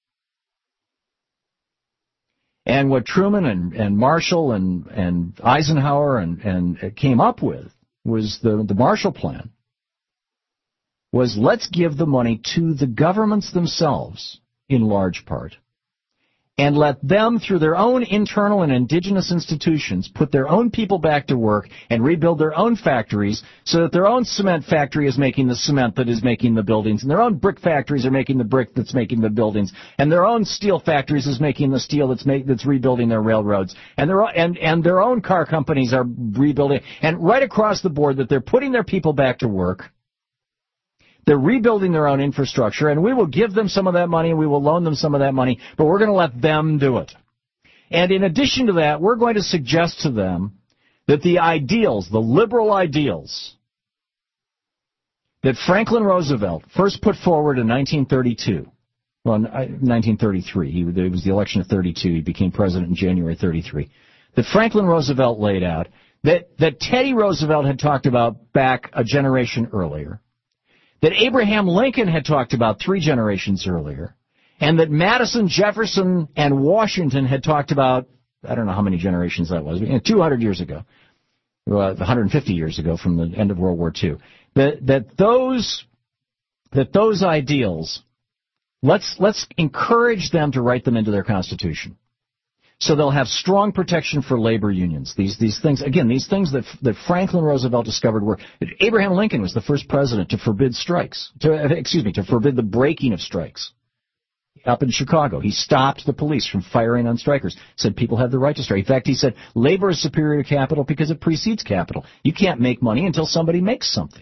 And what Truman and, and Marshall and, and Eisenhower and, and came up with was the, the Marshall Plan, was let's give the money to the governments themselves, in large part, and let them, through their own internal and indigenous institutions, put their own people back to work and rebuild their own factories so that their own cement factory is making the cement that is making the buildings, and their own brick factories are making the brick that's making the buildings, and their own steel factories is making the steel that's make, that's rebuilding their railroads, and their, and, and their own car companies are rebuilding, and right across the board that they're putting their people back to work. They're rebuilding their own infrastructure, and we will give them some of that money, and we will loan them some of that money, but we're going to let them do it. And in addition to that, we're going to suggest to them that the ideals, the liberal ideals, that Franklin Roosevelt first put forward in nineteen thirty-two, well, nineteen thirty-three, he, it was the election of thirty-two, he became president in January thirty-three, that Franklin Roosevelt laid out, that, that Teddy Roosevelt had talked about back a generation earlier, that Abraham Lincoln had talked about three generations earlier, and that Madison, Jefferson, and Washington had talked about, I don't know how many generations that was, two hundred years ago, well, one hundred fifty years ago from the end of World War Two, that, that those, that those ideals, let's, let's encourage them to write them into their Constitution. So they'll have strong protection for labor unions. These these things, again, these things that that Franklin Roosevelt discovered were, Abraham Lincoln was the first president to forbid strikes, to, excuse me, to forbid the breaking of strikes. Up in Chicago, he stopped the police from firing on strikers, said people have the right to strike. In fact, he said labor is superior to capital because it precedes capital. You can't make money until somebody makes something.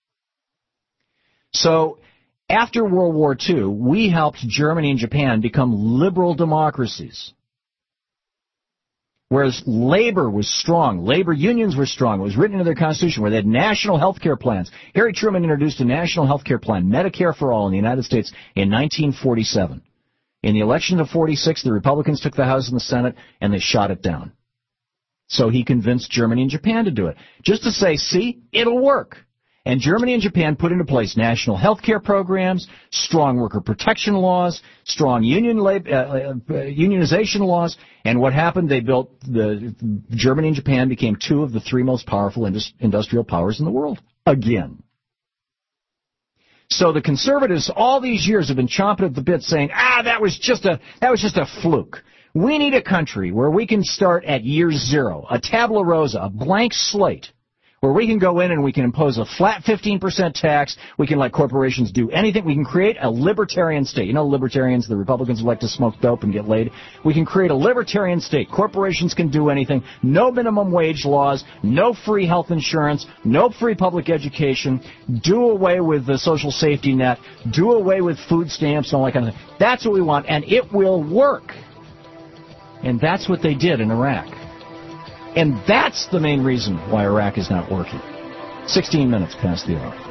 So after World War Two, we helped Germany and Japan become liberal democracies. Whereas labor was strong, labor unions were strong. It was written into their constitution where they had national health care plans. Harry Truman introduced a national health care plan, Medicare for all, in the United States in nineteen forty-seven. In the election of forty-six, the Republicans took the House and the Senate, and they shot it down. So he convinced Germany and Japan to do it. Just to say, see, it'll work. And Germany and Japan put into place national health care programs, strong worker protection laws, strong union lab, uh, uh, unionization laws, and what happened, they built, the Germany and Japan became two of the three most powerful indus, industrial powers in the world, again. So the conservatives all these years have been chomping at the bit saying, ah, that was just a, that was just a fluke. We need a country where we can start at year zero, a tabula rasa, a blank slate, where we can go in and we can impose a flat fifteen percent tax. We can let corporations do anything. We can create a libertarian state. You know, libertarians, the Republicans who like to smoke dope and get laid. We can create a libertarian state. Corporations can do anything. No minimum wage laws. No free health insurance. No free public education. Do away with the social safety net. Do away with food stamps and all that kind of thing. That's what we want, and it will work. And that's what they did in Iraq. And that's the main reason why Iraq is not working. sixteen minutes past the hour.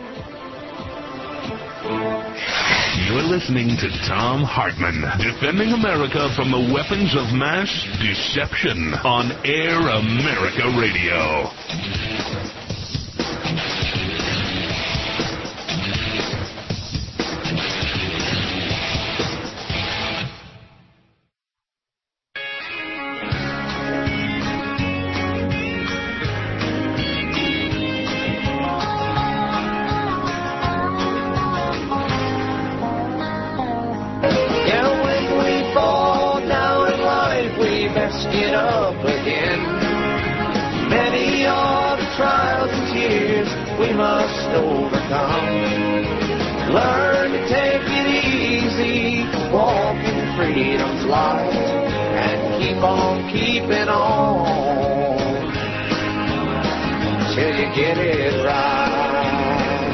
You're listening to Thom Hartmann, defending America from the weapons of mass deception on Air America Radio. Get up again. Many are the we must overcome. Learn to take it easy, walk in freedom's light, and keep on keeping on till you get it right.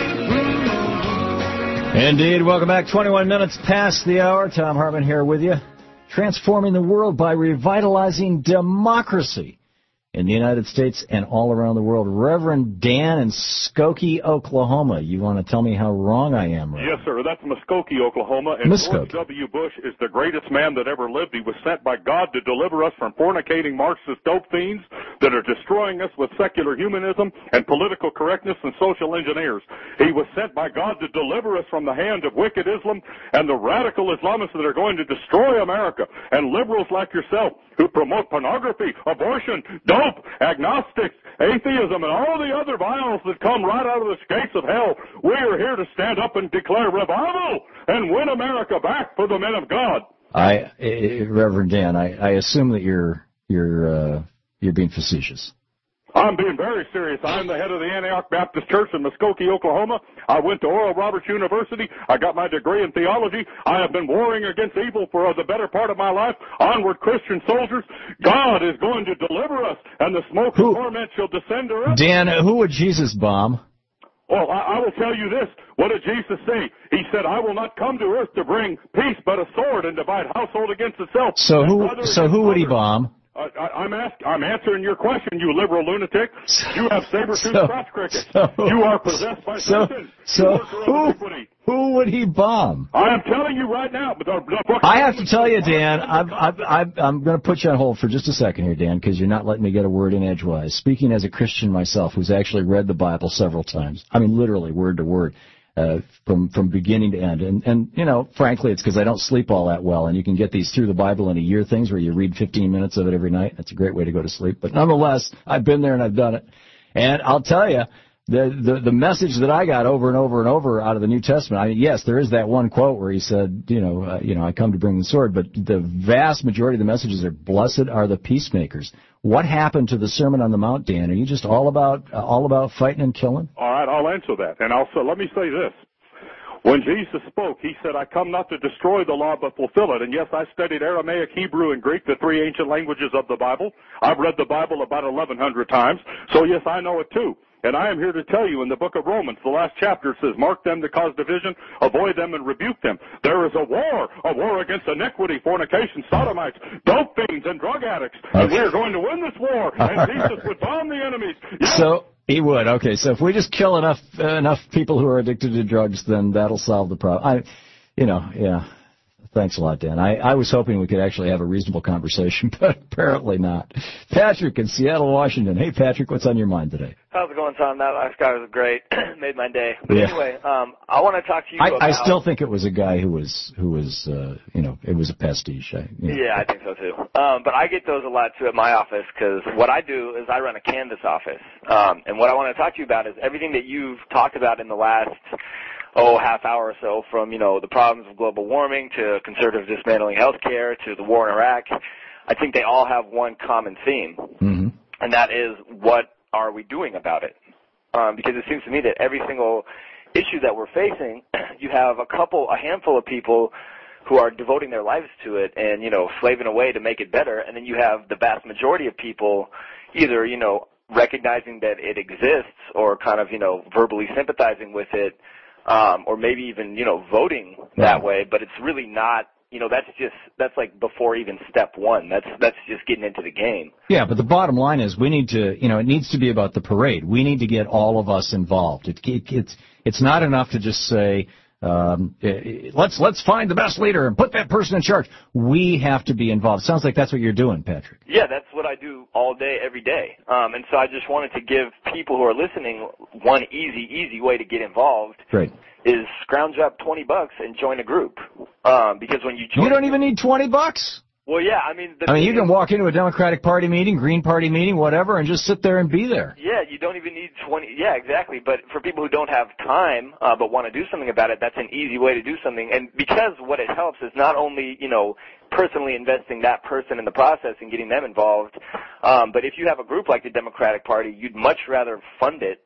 Indeed. Welcome back. twenty-one minutes past the hour. Tom Hartman here with you. Transforming the world by revitalizing democracy in the United States and all around the world. Reverend Dan in Skokie, Oklahoma. You want to tell me how wrong I am, right? Yes, sir. That's Muskogee, Oklahoma. And Muskogee. George W. Bush is the greatest man that ever lived. He was sent by God to deliver us from fornicating Marxist dope fiends that are destroying us with secular humanism and political correctness and social engineers. He was sent by God to deliver us from the hand of wicked Islam and the radical Islamists that are going to destroy America, and liberals like yourself who promote pornography, abortion, dope, agnostics, atheism, and all the other violence that come right out of the gates of hell. We are here to stand up and declare revival and win America back for the men of God. I, uh, Reverend Dan, I, I assume that you're you're uh, you're being facetious. I'm being very serious. I'm the head of the Antioch Baptist Church in Muskogee, Oklahoma. I went to Oral Roberts University. I got my degree in theology. I have been warring against evil for the better part of my life. Onward, Christian soldiers. God is going to deliver us, and the smoke of torment shall descend to us. Dan, who would Jesus bomb? Well, I, I will tell you this. What did Jesus say? He said, I will not come to earth to bring peace, but a sword, and divide household against itself. So who so who would he bomb? I, I, I'm ask, I'm answering your question, you liberal lunatic. You have saber-toothed So- crotch crickets. so- you are possessed by So, Satan. so You work around who, iniquity. who would he bomb? I am telling you right now. But the, the book I have to tell you, Dan, I'm, I'm, I'm, I'm going to put you on hold for just a second here, Dan, because you're not letting me get a word in edgewise. Speaking as a Christian myself, who's actually read the Bible several times, I mean literally word to word, uh, from from beginning to end. And, and you know, frankly, it's because I don't sleep all that well, and you can get these through the Bible in a year things where you read fifteen minutes of it every night. That's a great way to go to sleep. But nonetheless, I've been there and I've done it. And I'll tell you, The, the the message that I got over and over and over out of the New Testament, I mean, yes, there is that one quote where he said, you know, uh, you know, I come to bring the sword, but the vast majority of the messages are, blessed are the peacemakers. What happened to the Sermon on the Mount, Dan? Are you just all about uh, all about fighting and killing? All right, I'll answer that. And also, let me say this. When Jesus spoke, he said, I come not to destroy the law, but fulfill it. And yes, I studied Aramaic, Hebrew, and Greek, the three ancient languages of the Bible. I've read the Bible about eleven hundred times. So yes, I know it too. And I am here to tell you in the book of Romans, the last chapter says, mark them that cause division, avoid them and rebuke them. There is a war, a war against iniquity, fornication, sodomites, dope fiends, and drug addicts. And we are going to win this war, and Jesus would bomb the enemies. Yes. So he would. Okay, so if we just kill enough uh, enough people who are addicted to drugs, then that'll solve the problem. I, you know, yeah. Thanks a lot, Dan. I, I was hoping we could actually have a reasonable conversation, but apparently not. Patrick in Seattle, Washington. Hey, Patrick, what's on your mind today? How's it going, Tom? That last guy was great. Made my day. But Yeah. anyway, um, I want to talk to you I, about... I still think it was a guy who was who was uh, you know it was a pastiche. I, you know. Yeah, I think so too. Um, but I get those a lot too at my office because what I do is I run a Canvas office. Um, and what I want to talk to you about is everything that you've talked about in the last... oh, half hour or so, from, you know, the problems of global warming to conservative dismantling healthcare to the war in Iraq. I think they all have one common theme, mm-hmm. and that is, what are we doing about it? Um, because it seems to me that every single issue that we're facing, you have a couple, a handful of people who are devoting their lives to it and, you know, slaving away to make it better, and then you have the vast majority of people either, you know, recognizing that it exists or kind of, you know, verbally sympathizing with it, Um, or maybe even, you know, voting that way, but it's really not, you know, that's just, that's like before even step one. That's, that's just getting into the game. Yeah, but the bottom line is we need to, you know, it needs to be about the parade. We need to get all of us involved. It, it, it's, it's not enough to just say, um, let's, let's find the best leader and put that person in charge. We have to be involved. Sounds like that's what you're doing, Patrick. Yeah, that's what I do all day, every day. Um, and so I just wanted to give people who are listening one easy, easy way to get involved. Great. Is scrounge up twenty bucks and join a group. Um, because when you join... You don't even need twenty bucks. Well, yeah, I mean... The I mean, you can walk into a Democratic Party meeting, Green Party meeting, whatever, and just sit there and be there. Yeah, you don't even need twenty. Yeah, exactly. But for people who don't have time uh, but want to do something about it, that's an easy way to do something. And because what it helps is not only, you know, personally investing that person in the process and getting them involved, um, but if you have a group like the Democratic Party, you'd much rather fund it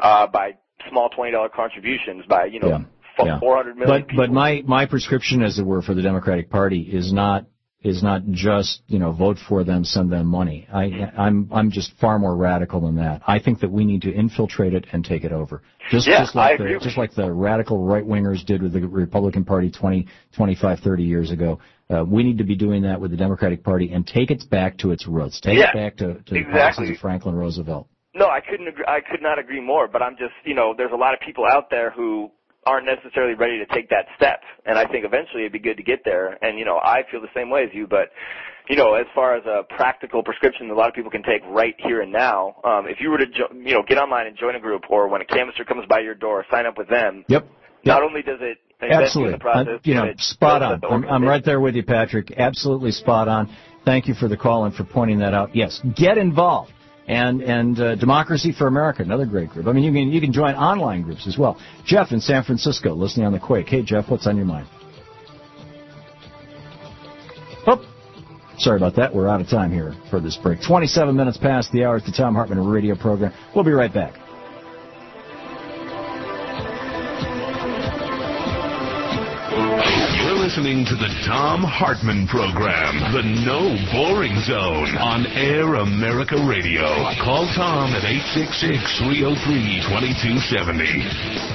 uh, by small twenty dollar contributions, by, you know, Yeah. Yeah. four hundred million But people. but my my prescription, as it were, for the Democratic Party is not is not just, you know, vote for them, send them money. I I'm I'm just far more radical than that. I think that we need to infiltrate it and take it over. Just Yeah, just like I agree the with just you. like the radical right wingers did with the Republican Party twenty, twenty-five, thirty years ago. Uh, we need to be doing that with the Democratic Party and take it back to its roots. Take Yeah, it back to, to the exactly. policies of Franklin Roosevelt. No, I couldn't agree, I could not agree more, but I'm just, you know, there's a lot of people out there who aren't necessarily ready to take that step, and I think eventually it'd be good to get there, and, you know, I feel the same way as you, but, you know, as far as a practical prescription that a lot of people can take right here and now, um, if you were to, jo- you know, get online and join a group, or when a canvasser comes by your door, sign up with them, Yep. not only does it invest you in Absolutely. the process, Uh, you know, but it spot on. builds up the I'm, I'm organization. right there with you, Patrick. Absolutely spot on. Thank you for the call and for pointing that out. Yes, get involved. And and uh, Democracy for America, another great group. I mean, you can you can join online groups as well. Jeff in San Francisco, listening on the Quake. Hey, Jeff, what's on your mind? Oh, sorry about that. We're out of time here for this break. twenty-seven minutes past the hour at the Tom Hartman radio program. We'll be right back. You're listening to the Tom Hartman program, the No Boring Zone, on Air America Radio. Call Tom at eight six six, three oh three, two two seven oh.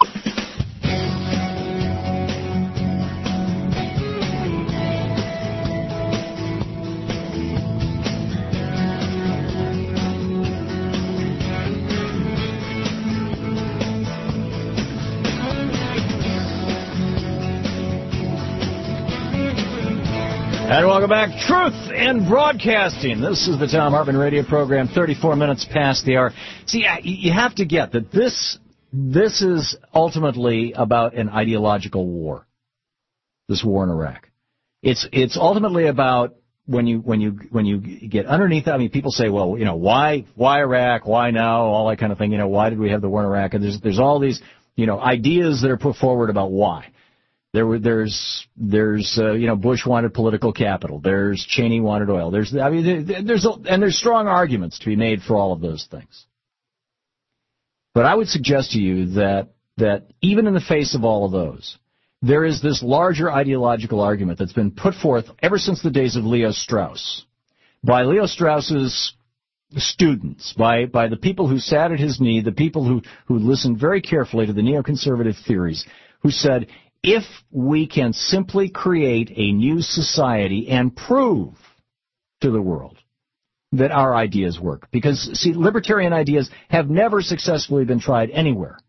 And welcome back. Truth in Broadcasting. This is the Tom Hartman radio program, thirty-four minutes past the hour. See, you have to get that this this is ultimately about an ideological war, this war in Iraq. It's it's ultimately about when you when you when you get underneath that. I mean, people say, well, you know, why why Iraq? Why now? All that kind of thing. You know, why did we have the war in Iraq? And there's there's all these, you know, ideas that are put forward about why. There were, there's, there's, uh, you know, Bush wanted political capital. There's Cheney wanted oil. There's, I mean, there, there's, a, and there's strong arguments to be made for all of those things. But I would suggest to you that, that even in the face of all of those, there is this larger ideological argument that's been put forth ever since the days of Leo Strauss, by Leo Strauss's students, by, by the people who sat at his knee, the people who, who listened very carefully to the neoconservative theories, who said, if we can simply create a new society and prove to the world that our ideas work, because, see, libertarian ideas have never successfully been tried anywhere.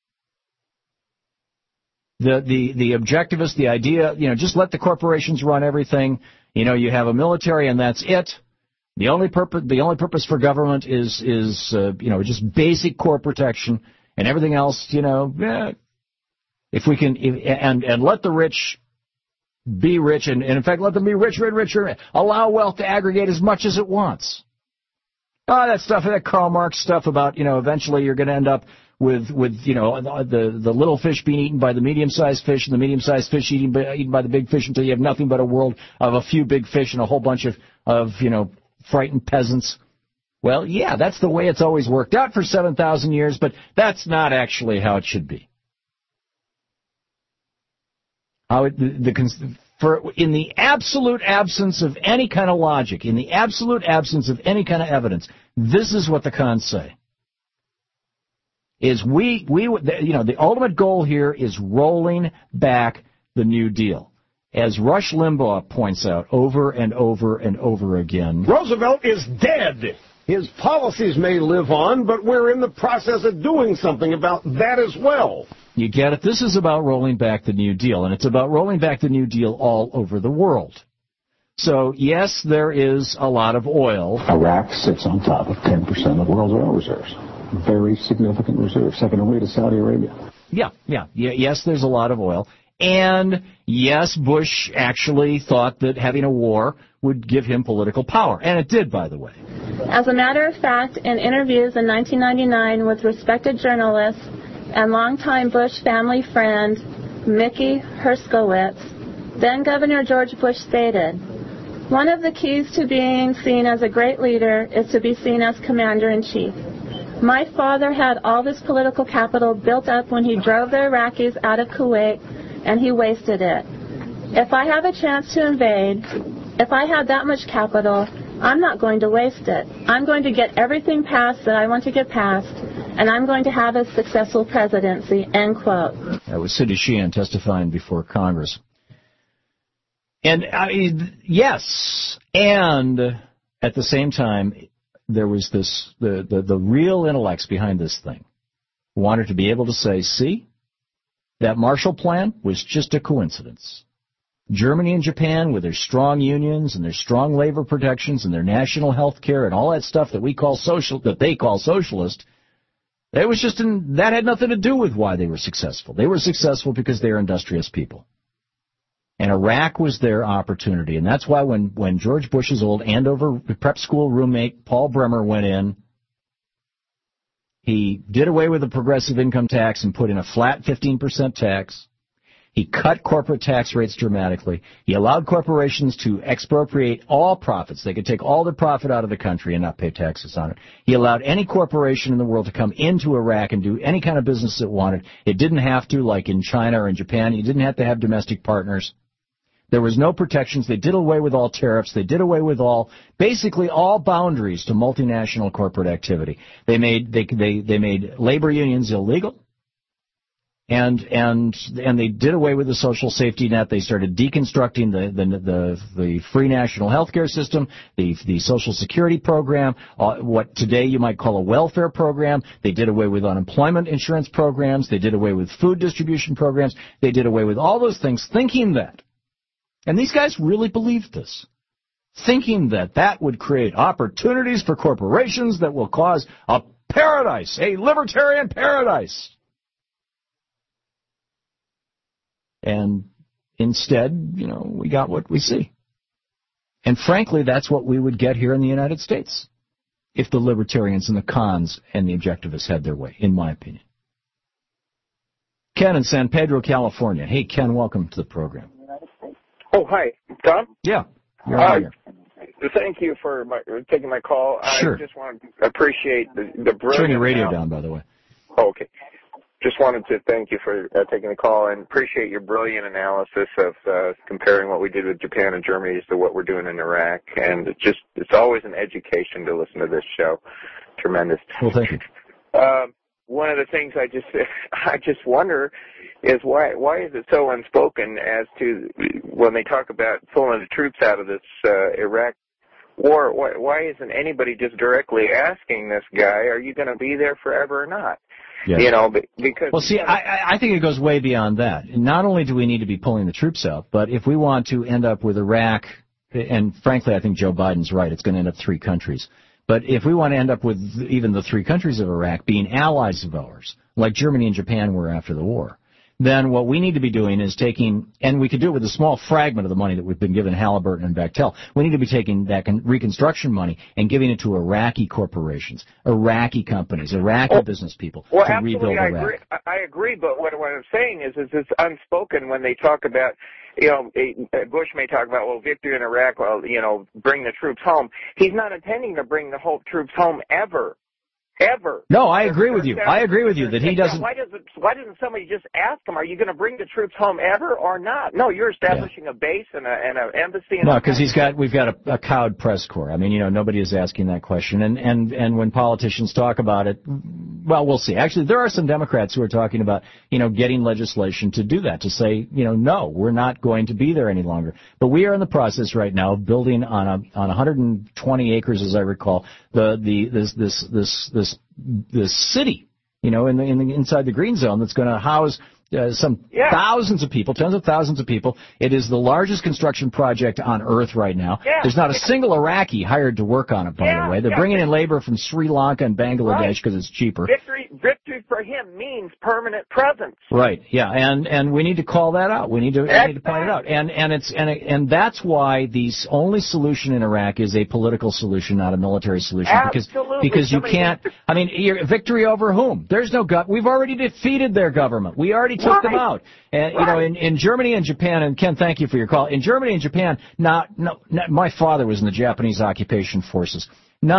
The, the, the objectivist, the idea, you know, just let the corporations run everything. You know, you have a military and that's it. The only purpose, the only purpose for government is, is, uh, you know, just basic core protection, and everything else, you know, eh, If we can, if, and and let the rich be rich, and, and in fact let them be richer and richer, allow wealth to aggregate as much as it wants. Oh, that stuff, that Karl Marx stuff about, you know, eventually you're going to end up with, with you know, the the little fish being eaten by the medium-sized fish, and the medium-sized fish eaten by, eaten by the big fish, until you have nothing but a world of a few big fish and a whole bunch of, of you know, frightened peasants. Well, yeah, that's the way it's always worked out for seven thousand years, but that's not actually how it should be. How it, the, the, for, in the absolute absence of any kind of logic, in the absolute absence of any kind of evidence, this is what the cons say. Is we, we, you know, the ultimate goal here is rolling back the New Deal. As Rush Limbaugh points out over and over and over again, Roosevelt is dead. His policies may live on, but we're in the process of doing something about that as well. You get it? This is about rolling back the New Deal, and it's about rolling back the New Deal all over the world. So, yes, there is a lot of oil. Iraq sits on top of ten percent of the world's oil reserves. Very significant reserve, second only to Saudi Arabia. Yeah, yeah, yeah. Yes, there's a lot of oil. And, yes, Bush actually thought that having a war would give him political power. And it did, by the way. As a matter of fact, in interviews in nineteen ninety-nine with respected journalists and longtime Bush family friend Mickey Herskowitz, then Governor George Bush stated, "One of the keys to being seen as a great leader is to be seen as commander-in-chief. My father had all this political capital built up when he drove the Iraqis out of Kuwait, and he wasted it. If I have a chance to invade, if I had that much capital, I'm not going to waste it. I'm going to get everything passed that I want to get passed, and I'm going to have a successful presidency, end quote. That was Sidney Sheehan testifying before Congress. And, I mean, yes, and at the same time, there was this, the, the, the real intellects behind this thing wanted to be able to say, see, that Marshall Plan was just a coincidence. Germany and Japan, with their strong unions and their strong labor protections and their national health care and all that stuff that we call social, that they call socialist, it was just in, that had nothing to do with why they were successful. They were successful because they are industrious people. And Iraq was their opportunity. And that's why when, when George Bush's old Andover prep school roommate, Paul Bremer, went in, he did away with the progressive income tax and put in a flat fifteen percent tax. He cut corporate tax rates dramatically. He allowed corporations to expropriate all profits. They could take all the profit out of the country and not pay taxes on it. He allowed any corporation in the world to come into Iraq and do any kind of business it wanted. It didn't have to, like in China or in Japan. You didn't have to have domestic partners. There was no protections. They did away with all tariffs. They did away with all, basically all boundaries to multinational corporate activity. They made, they, they, they made labor unions illegal. And and and they did away with the social safety net. They started deconstructing the the the, the free national health care system, the the Social Security program, uh, what today you might call a welfare program. They did away with unemployment insurance programs. They did away with food distribution programs. They did away with all those things, thinking that, and these guys really believed this, thinking that that would create opportunities for corporations that will cause a paradise, a libertarian paradise. And instead, you know, we got what we see. And frankly, that's what we would get here in the United States if the libertarians and the cons and the objectivists had their way, in my opinion. Ken in San Pedro, California. Hey, Ken, welcome to the program. Oh, hi. Tom? Yeah. You're uh, here. Thank you for my, taking my call. Sure. I just want to appreciate the, the brilliant... Turn your radio now. down, by the way. Oh, okay. Just wanted to thank you for uh, taking the call and appreciate your brilliant analysis of uh, comparing what we did with Japan and Germany to what we're doing in Iraq. And it just it's always an education to listen to this show. Tremendous. Well, thank you. Um, one of the things I just I just wonder is why why is it so unspoken as to when they talk about pulling the troops out of this uh, Iraq war? Why, why isn't anybody just directly asking this guy, "Are you going to be there forever or not?" Yes. You know, because... Well, see, I, I think it goes way beyond that. Not only do we need to be pulling the troops out, but if we want to end up with Iraq, and frankly, I think Joe Biden's right, it's going to end up three countries. But if we want to end up with even the three countries of Iraq being allies of ours, like Germany and Japan were after the war, then what we need to be doing is taking, and we could do it with a small fragment of the money that we've been given Halliburton and Bechtel. We need to be taking that reconstruction money and giving it to Iraqi corporations, Iraqi companies, Iraqi well, business people well, to absolutely, rebuild I Iraq. agree. I agree, but what, what I'm saying is, is it's unspoken when they talk about, you know, Bush may talk about, well, victory in Iraq, well, you know, bring the troops home. He's not intending to bring the whole troops home ever. Ever. No, I agree with you. I agree with you that he doesn't. Why doesn't Why doesn't somebody just ask him? Are you going to bring the troops home ever or not? No, you're establishing yeah. a base and a and an embassy. And no, because he's got we've got a, a cowed press corps. I mean, you know, nobody is asking that question. And and and when politicians talk about it, well, we'll see. Actually, there are some Democrats who are talking about, you know, getting legislation to do that, to say, you know, no, we're not going to be there any longer. But we are in the process right now of building on a on one hundred twenty acres, as I recall, the the this this this this this city, you know, in the, in the inside the green zone that's going to house uh, some yeah. thousands of people, tens of thousands of people. It is the largest construction project on earth right now. Yeah. There's not a single Iraqi hired to work on it, by yeah. the way. They're yeah. bringing in labor from Sri Lanka and Bangladesh because right. it's cheaper. Victory, victory for him means permanent presence. Right. Yeah. And and we need to call that out. We need to we need to point it out. And and it's and and that's why the only solution in Iraq is a political solution, not a military solution. Absolutely. Because because you Somebody can't. I mean, you're, victory over whom? There's no gut. We've already defeated their government. We already took right. them out. And you right. know, in, in Germany and Japan, and Ken, thank you for your call. In Germany and Japan, not no, not, my father was in the Japanese occupation forces. Not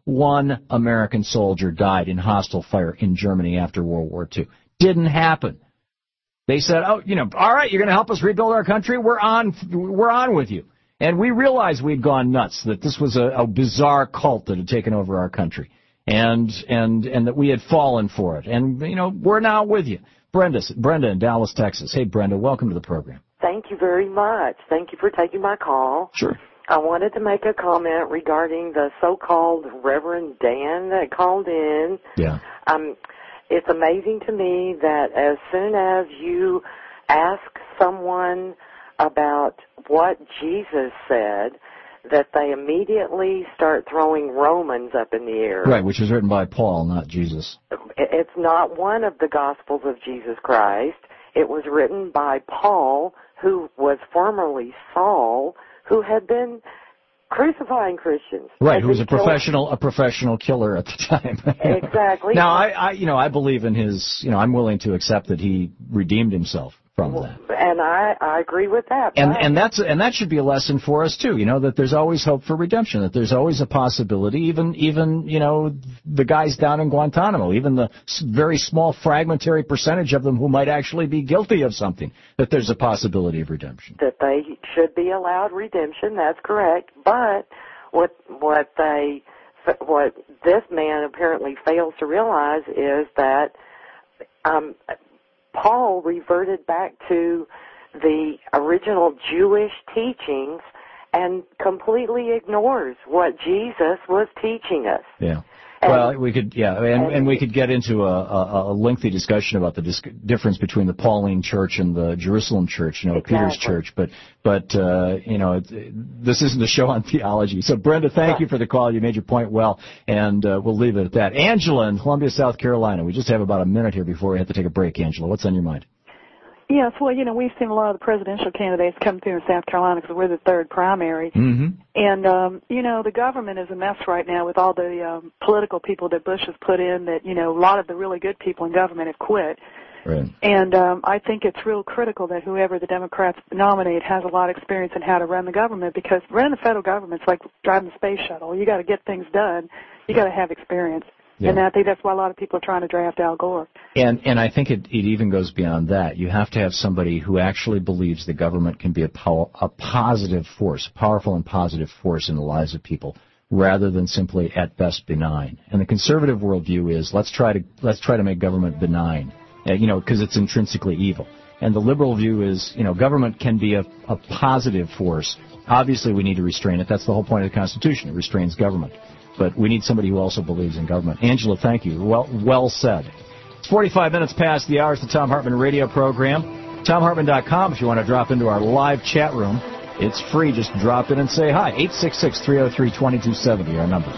one American soldier died in hostile fire in Germany after World War Two. Didn't happen. They said, oh, you know, all right, you're going to help us rebuild our country? We're on, we're on with you. And we realized we'd gone nuts, that this was a, a bizarre cult that had taken over our country, and and and that we had fallen for it. And, you know, we're now with you. Brenda, Brenda in Dallas, Texas. Hey, Brenda, welcome to the program. Thank you very much. Thank you for taking my call. Sure. I wanted to make a comment regarding the so-called Reverend Dan that called in. Yeah. Um, it's amazing to me that as soon as you ask someone about what Jesus said, that they immediately start throwing Romans up in the air. Right, which was written by Paul, not Jesus. It's not one of the Gospels of Jesus Christ. It was written by Paul, who was formerly Saul, who had been crucifying Christians. Right, who was a professional, a professional killer at the time. Exactly. Now, I, I, you know, I believe in his, you know, I'm willing to accept that he redeemed himself from that. And I, I agree with that. And but- and that's and that should be a lesson for us too. You know, that there's always hope for redemption. That there's always a possibility. Even even you know the guys down in Guantanamo, even the very small fragmentary percentage of them who might actually be guilty of something, that there's a possibility of redemption. That they should be allowed redemption. That's correct. But what what they what this man apparently fails to realize is that um, Paul reverted back to the original Jewish teachings and completely ignores what Jesus was teaching us. Yeah. Well, we could, yeah, and, and we could get into a, a, a lengthy discussion about the dis- difference between the Pauline Church and the Jerusalem Church, you know, Exactly. Peter's Church. But, but uh, you know, it, this isn't a show on theology. So, Brenda, thank you for the call. You made your point well, and uh, we'll leave it at that. Angela in Columbia, South Carolina. We just have about a minute here before we have to take a break. Angela, what's on your mind? Yes, well, you know, we've seen a lot of the presidential candidates come through in South Carolina because we're the third primary. Mm-hmm. And, um, you know, the government is a mess right now with all the um, political people that Bush has put in that, you know, a lot of the really good people in government have quit. Right. And um, I think it's real critical that whoever the Democrats nominate has a lot of experience in how to run the government, because running the federal government's like driving the space shuttle. You got to get things done. You got to have experience. Yeah. And I think that's why a lot of people are trying to draft Al Gore. And and I think it, it even goes beyond that. You have to have somebody who actually believes the government can be a, pow- a positive force, a powerful and positive force in the lives of people, rather than simply at best benign. And the conservative worldview is let's try to let's try to make government benign, uh, you know, because it's intrinsically evil. And the liberal view is, you know, government can be a, a positive force. Obviously, we need to restrain it. That's the whole point of the Constitution. It restrains government. But we need somebody who also believes in government. Angela, thank you. Well, well said. It's forty-five minutes past the hour. It's the Tom Hartman radio program. Tom Hartman dot com if you want to drop into our live chat room. It's free. Just drop in and say hi. eight six six, three oh three, two two seven oh, our number.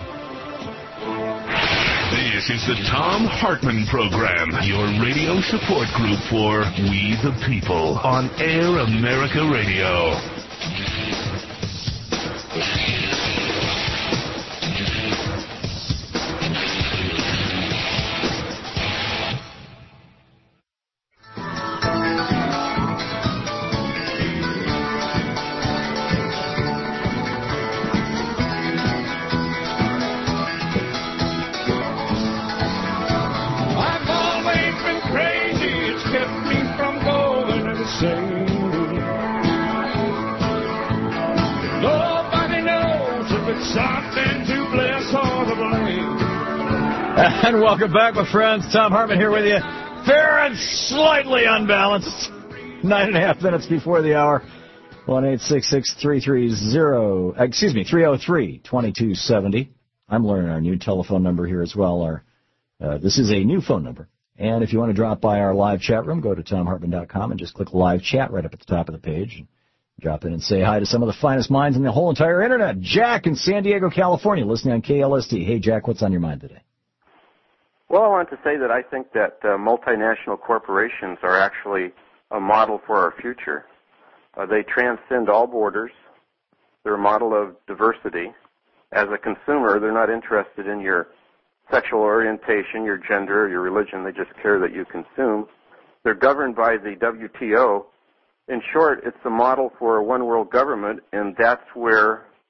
This is the Tom Hartman Program, your radio support group for We the People on Air America Radio. And welcome back, my friends. Tom Hartman here with you. Fair and slightly unbalanced. Nine and a half minutes before the hour. one eight six six, three three zero, excuse me, three oh three, two two seven oh. I'm learning our new telephone number here as well. Our uh, This is a new phone number. And if you want to drop by our live chat room, go to Tom Hartman dot com and just click live chat right up at the top of the page. And drop in and say hi to some of the finest minds in the whole entire Internet. Jack in San Diego, California, listening on K L S D. Hey, Jack, what's on your mind today? Well, I want to say that I think that uh, multinational corporations are actually a model for our future. Uh, they transcend all borders. They're a model of diversity. As a consumer, they're not interested in your sexual orientation, your gender, your religion. They just care that you consume. They're governed by the W T O. In short, it's a model for a one-world government, and that's where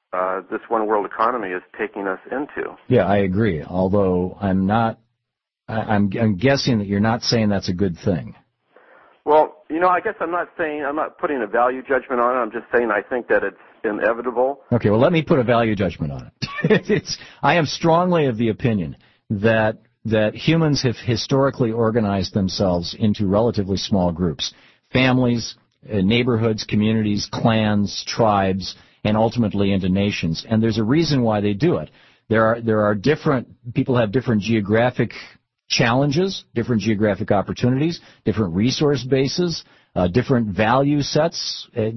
uh, this one world economy is taking us into. Yeah, I agree. Although I'm not, I, I'm, I'm guessing that you're not saying that's a good thing. Well, you know, I guess I'm not saying, I'm not putting a value judgment on it. I'm just saying I think that it's inevitable. Okay, well, let me put a value judgment on it. it's, I am strongly of the opinion that that humans have historically organized themselves into relatively small groups, families, uh, neighborhoods, communities, clans, tribes, and ultimately into nations. And there's a reason why they do it. There are there are different people have different geographic challenges, different geographic opportunities, different resource bases, uh, different value sets. Uh,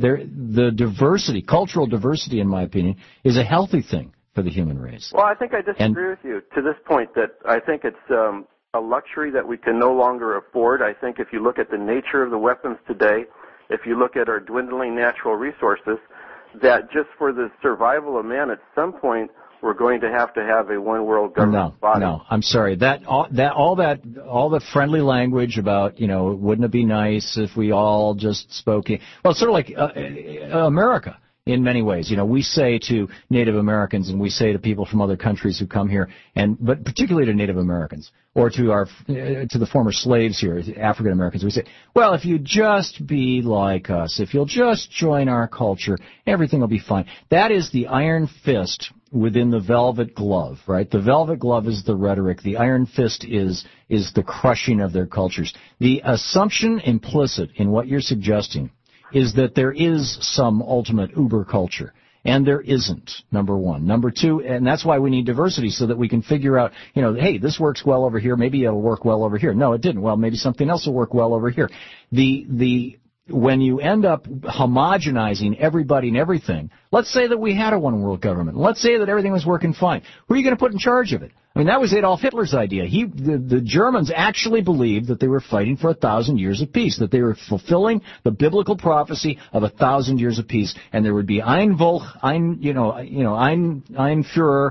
the diversity, cultural diversity, in my opinion, is a healthy thing for the human race. Well, I think I disagree and, with you to this point that I think it's um, a luxury that we can no longer afford. I think if you look at the nature of the weapons today, if you look at our dwindling natural resources, that just for the survival of man at some point, we're going to have to have a one world government no, body. No, I'm sorry. That all that all that all the friendly language about, you know, wouldn't it be nice if we all just spoke? Well, it's sort of like uh, America in many ways. You know, we say to Native Americans and we say to people from other countries who come here, and but particularly to Native Americans or to our uh, to the former slaves here, African Americans, we say, well, if you just be like us, if you'll just join our culture, everything will be fine. That is the iron fist within the velvet glove, right? The velvet glove is the rhetoric. The iron fist is is the crushing of their cultures. The assumption implicit in what you're suggesting is that there is some ultimate uber culture, and there isn't, number one. Number two, and that's why we need diversity, so that we can figure out, you know, hey, this works well over here, maybe it'll work well over here. No, it didn't. Well, maybe something else will work well over here. The the when you end up homogenizing everybody and everything, let's say that we had a one-world government. Let's say that everything was working fine. Who are you going to put in charge of it? I mean, that was Adolf Hitler's idea. He, the, the Germans actually believed that they were fighting for a thousand years of peace, that they were fulfilling the biblical prophecy of a thousand years of peace, and there would be ein Volk, ein, you know, you know, ein, ein Führer.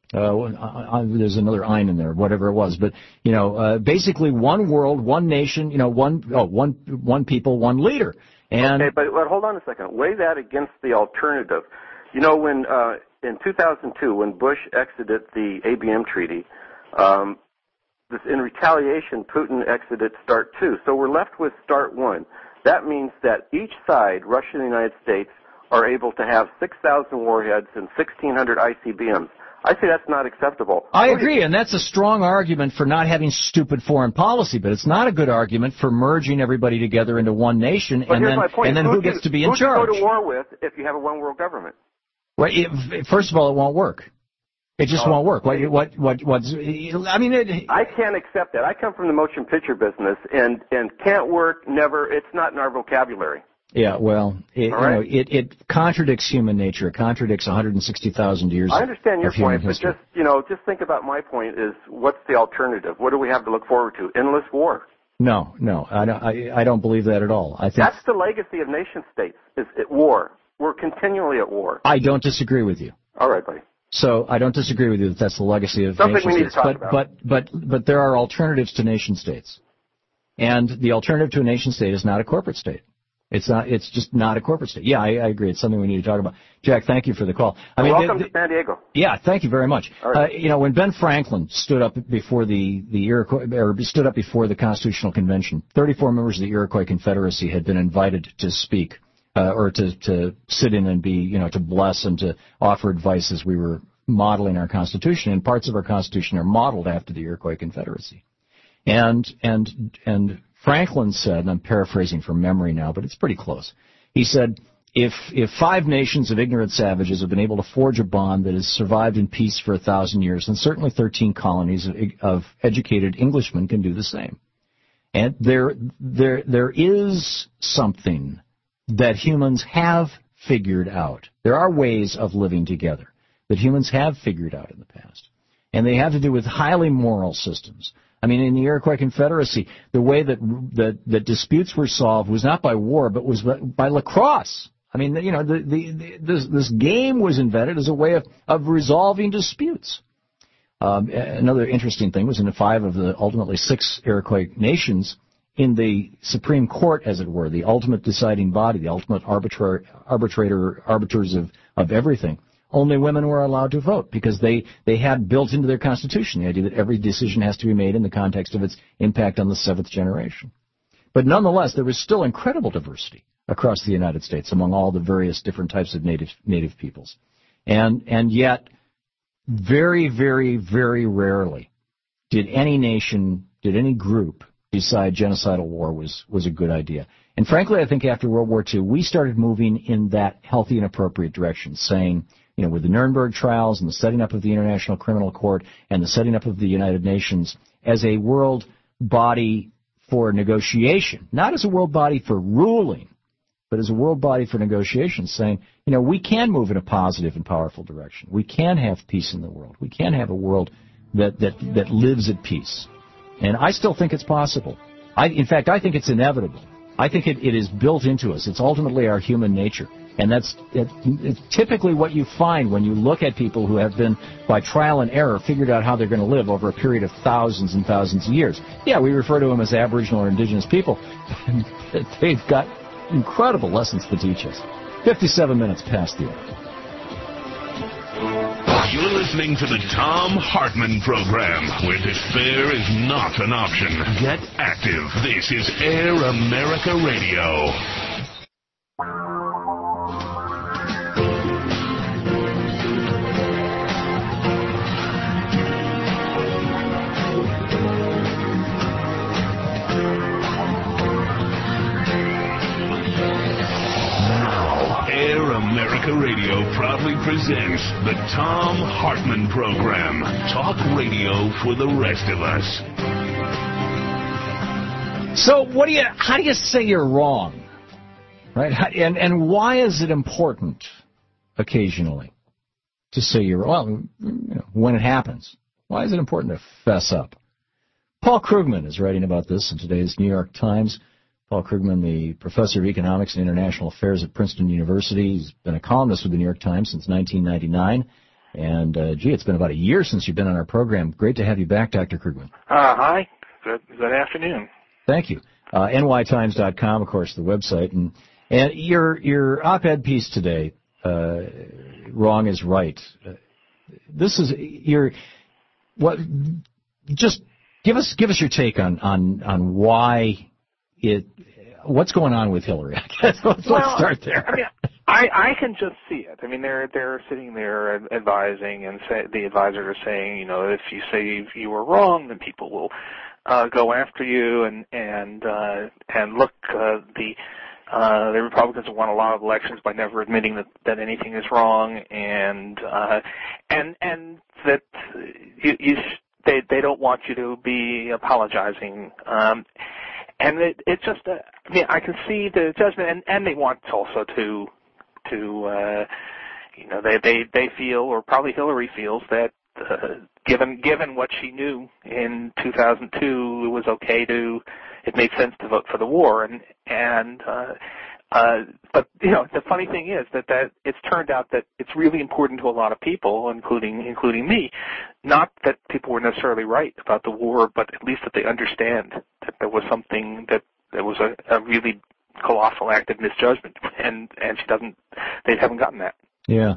Uh, there's another ein in there, whatever it was, but you know, uh, basically one world, one nation, you know, one, oh, one, one people, one leader. And okay, but, but hold on a second. Weigh that against the alternative. You know, when uh, in two thousand two, when Bush exited the A B M treaty, um, this, in retaliation, Putin exited START two. So we're left with START one. That means that each side, Russia and the United States, are able to have six thousand warheads and sixteen hundred I C B Ms. I say that's not acceptable. I agree, and that's a strong argument for not having stupid foreign policy, but it's not a good argument for merging everybody together into one nation, but and here's then my point. and then who, who gets you, to be in who charge? Who do you go to war with if you have a one-world government? Well, it, first of all, it won't work. It just oh, won't work. What, what, what, what's, I mean, it, I can't accept that. I come from the motion picture business, and and can't work, never. It's not in our vocabulary. Yeah, well, it, you right. know, it, it contradicts human nature. It contradicts one hundred sixty thousand years. I understand your of human point, history. but just you know, just think about my point. Is what's the alternative? What do we have to look forward to? Endless war. No, no, I don't. I, I don't believe that at all. I think that's the legacy of nation states. Is at war. We're continually at war. I don't disagree with you. All right, buddy. So I don't disagree with you that that's the legacy of Something nation we need states. to talk but, about. but but but there are alternatives to nation states, and the alternative to a nation state is not a corporate state. It's not. It's just not a corporate state. Yeah, I, I agree. It's something we need to talk about. Jack, thank you for the call. I mean, welcome the, the, to San Diego. Yeah, thank you very much. All right. Uh, you know, when Ben Franklin stood up before the the Iroquois, or stood up before the Constitutional Convention, thirty-four members of the Iroquois Confederacy had been invited to speak, uh, or to to sit in and be, you know, to bless and to offer advice as we were modeling our Constitution. And parts of our Constitution are modeled after the Iroquois Confederacy. And and and Franklin said, and I'm paraphrasing from memory now, but it's pretty close. He said, if if five nations of ignorant savages have been able to forge a bond that has survived in peace for a thousand years, then certainly thirteen colonies of, of educated Englishmen can do the same. And there there there is something that humans have figured out. There are ways of living together that humans have figured out in the past. And they have to do with highly moral systems. I mean, in the Iroquois Confederacy, the way that, that that disputes were solved was not by war, but was by lacrosse. I mean, you know, the, the, the, this, this game was invented as a way of, of resolving disputes. Um, another interesting thing was in the five of the ultimately six Iroquois nations, in the Supreme Court, as it were, the ultimate deciding body, the ultimate arbitrator, arbitrator arbiters of, of everything. Only women were allowed to vote because they, they had built into their Constitution the idea that every decision has to be made in the context of its impact on the seventh generation. But nonetheless, there was still incredible diversity across the United States among all the various different types of native native peoples. And and yet, very, very, very rarely did any nation, did any group decide genocidal war was, was a good idea. And frankly, I think after World War Two, we started moving in that healthy and appropriate direction, saying, you know, with the Nuremberg trials and the setting up of the International Criminal Court and the setting up of the United Nations as a world body for negotiation, not as a world body for ruling, but as a world body for negotiation, saying, you know, we can move in a positive and powerful direction. We can have peace in the world. We can have a world that, that, that lives at peace. And I still think it's possible. I, in fact, I think it's inevitable. I think it, it is built into us. It's ultimately our human nature. And that's it, it's typically what you find when you look at people who have been, by trial and error, figured out how they're going to live over a period of thousands and thousands of years. Yeah, we refer to them as Aboriginal or Indigenous people. They've got incredible lessons to teach us. fifty-seven minutes past the hour. You're listening to the Thom Hartmann Program, where despair is not an option. Get active. This is Air America Radio. America Radio proudly presents the Thom Hartmann Program. Talk radio for the rest of us. So, what do you? How do you say you're wrong, right? And and why is it important, occasionally, to say you're wrong? Well, you know, when it happens, why is it important to fess up? Paul Krugman is writing about this in today's New York Times. Paul Krugman, the professor of economics and international affairs at Princeton University. He's been a columnist with the New York Times since nineteen ninety-nine. And, uh, gee, it's been about a year since you've been on our program. Great to have you back, Doctor Krugman. Uh, hi. Good, good afternoon. Thank you. Uh, N Y Times dot com, of course, the website. And, and your, your op-ed piece today, uh, Wrong is Right. Uh, this is your, what, just give us, give us your take on, on, on why It, what's going on with Hillary? let's, let's well, start there. I mean, I, I can just see it. I mean, they're they're sitting there advising, and say, the advisors are saying, you know, if you say you were wrong, then people will uh, go after you, and and uh, and look, uh, the uh, the Republicans have won a lot of elections by never admitting that that anything is wrong, and uh, and and that you, you they they don't want you to be apologizing. Um, And it, it's just, uh, I mean, I can see the judgment, and, and they want also to, to, uh, you know, they, they, they feel, or probably Hillary feels, that uh, given given what she knew in two thousand two, it was okay to, it made sense to vote for the war, and and uh, uh, but you know, the funny thing is that that it's turned out that it's really important to a lot of people, including including me, not that people were necessarily right about the war, but at least that they understand that there was something that there was a, a really colossal act of misjudgment, and and she doesn't, they haven't gotten that. Yeah,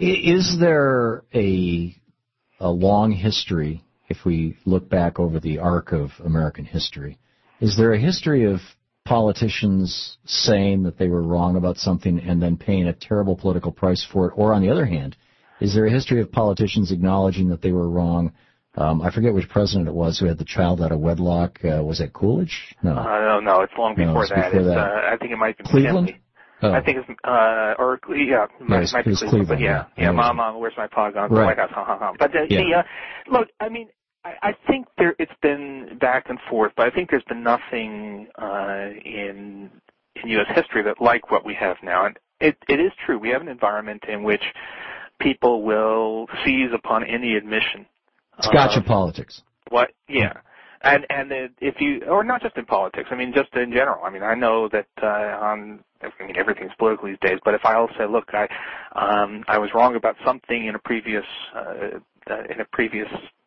is there a a long history, if we look back over the arc of American history, is there a history of politicians saying that they were wrong about something and then paying a terrible political price for it? Or on the other hand, is there a history of politicians acknowledging that they were wrong? Um, I forget which president it was who had the child out of wedlock. Uh, was it Coolidge? No. Uh, no, no, it's long before no, it's that. Before it's, that. Uh, I think it might be Cleveland? McKinley. Oh. I think it's, uh, or, yeah, it might, yes, might be it was Cleveland, Cleveland, but yeah, yeah. yeah, Mom, Mom, where's my paw gone? Right. The White House, ha, ha, ha. But the, yeah. the uh, look, I mean, I, I think there, it's been back and forth, but I think there's been nothing, uh, in, in U S history that like what we have now. And it, it is true, we have an environment in which people will seize upon any admission. It's gotcha uh, politics. What, yeah. And and if you, or not just in politics, I mean, just in general. I mean, I know that uh, on, I mean, everything's political these days. But if I'll say, look, I um, I was wrong about something in a previous uh, in a previous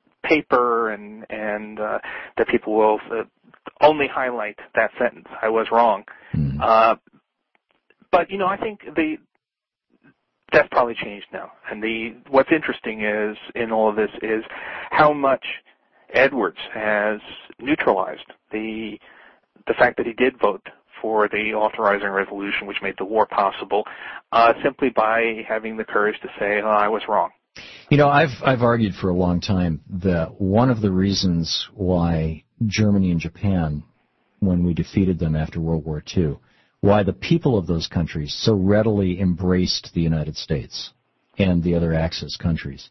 paper, and and uh, that people will uh, only highlight that sentence. I was wrong. Mm. Uh, but you know, I think the that's probably changed now. And the what's interesting is in all of this is how much Edwards has neutralized the the fact that he did vote for the authorizing resolution, which made the war possible, uh, simply by having the courage to say, oh, I was wrong. You know, I've I've argued for a long time that one of the reasons why Germany and Japan, when we defeated them after World War Two, why the people of those countries so readily embraced the United States and the other Axis countries,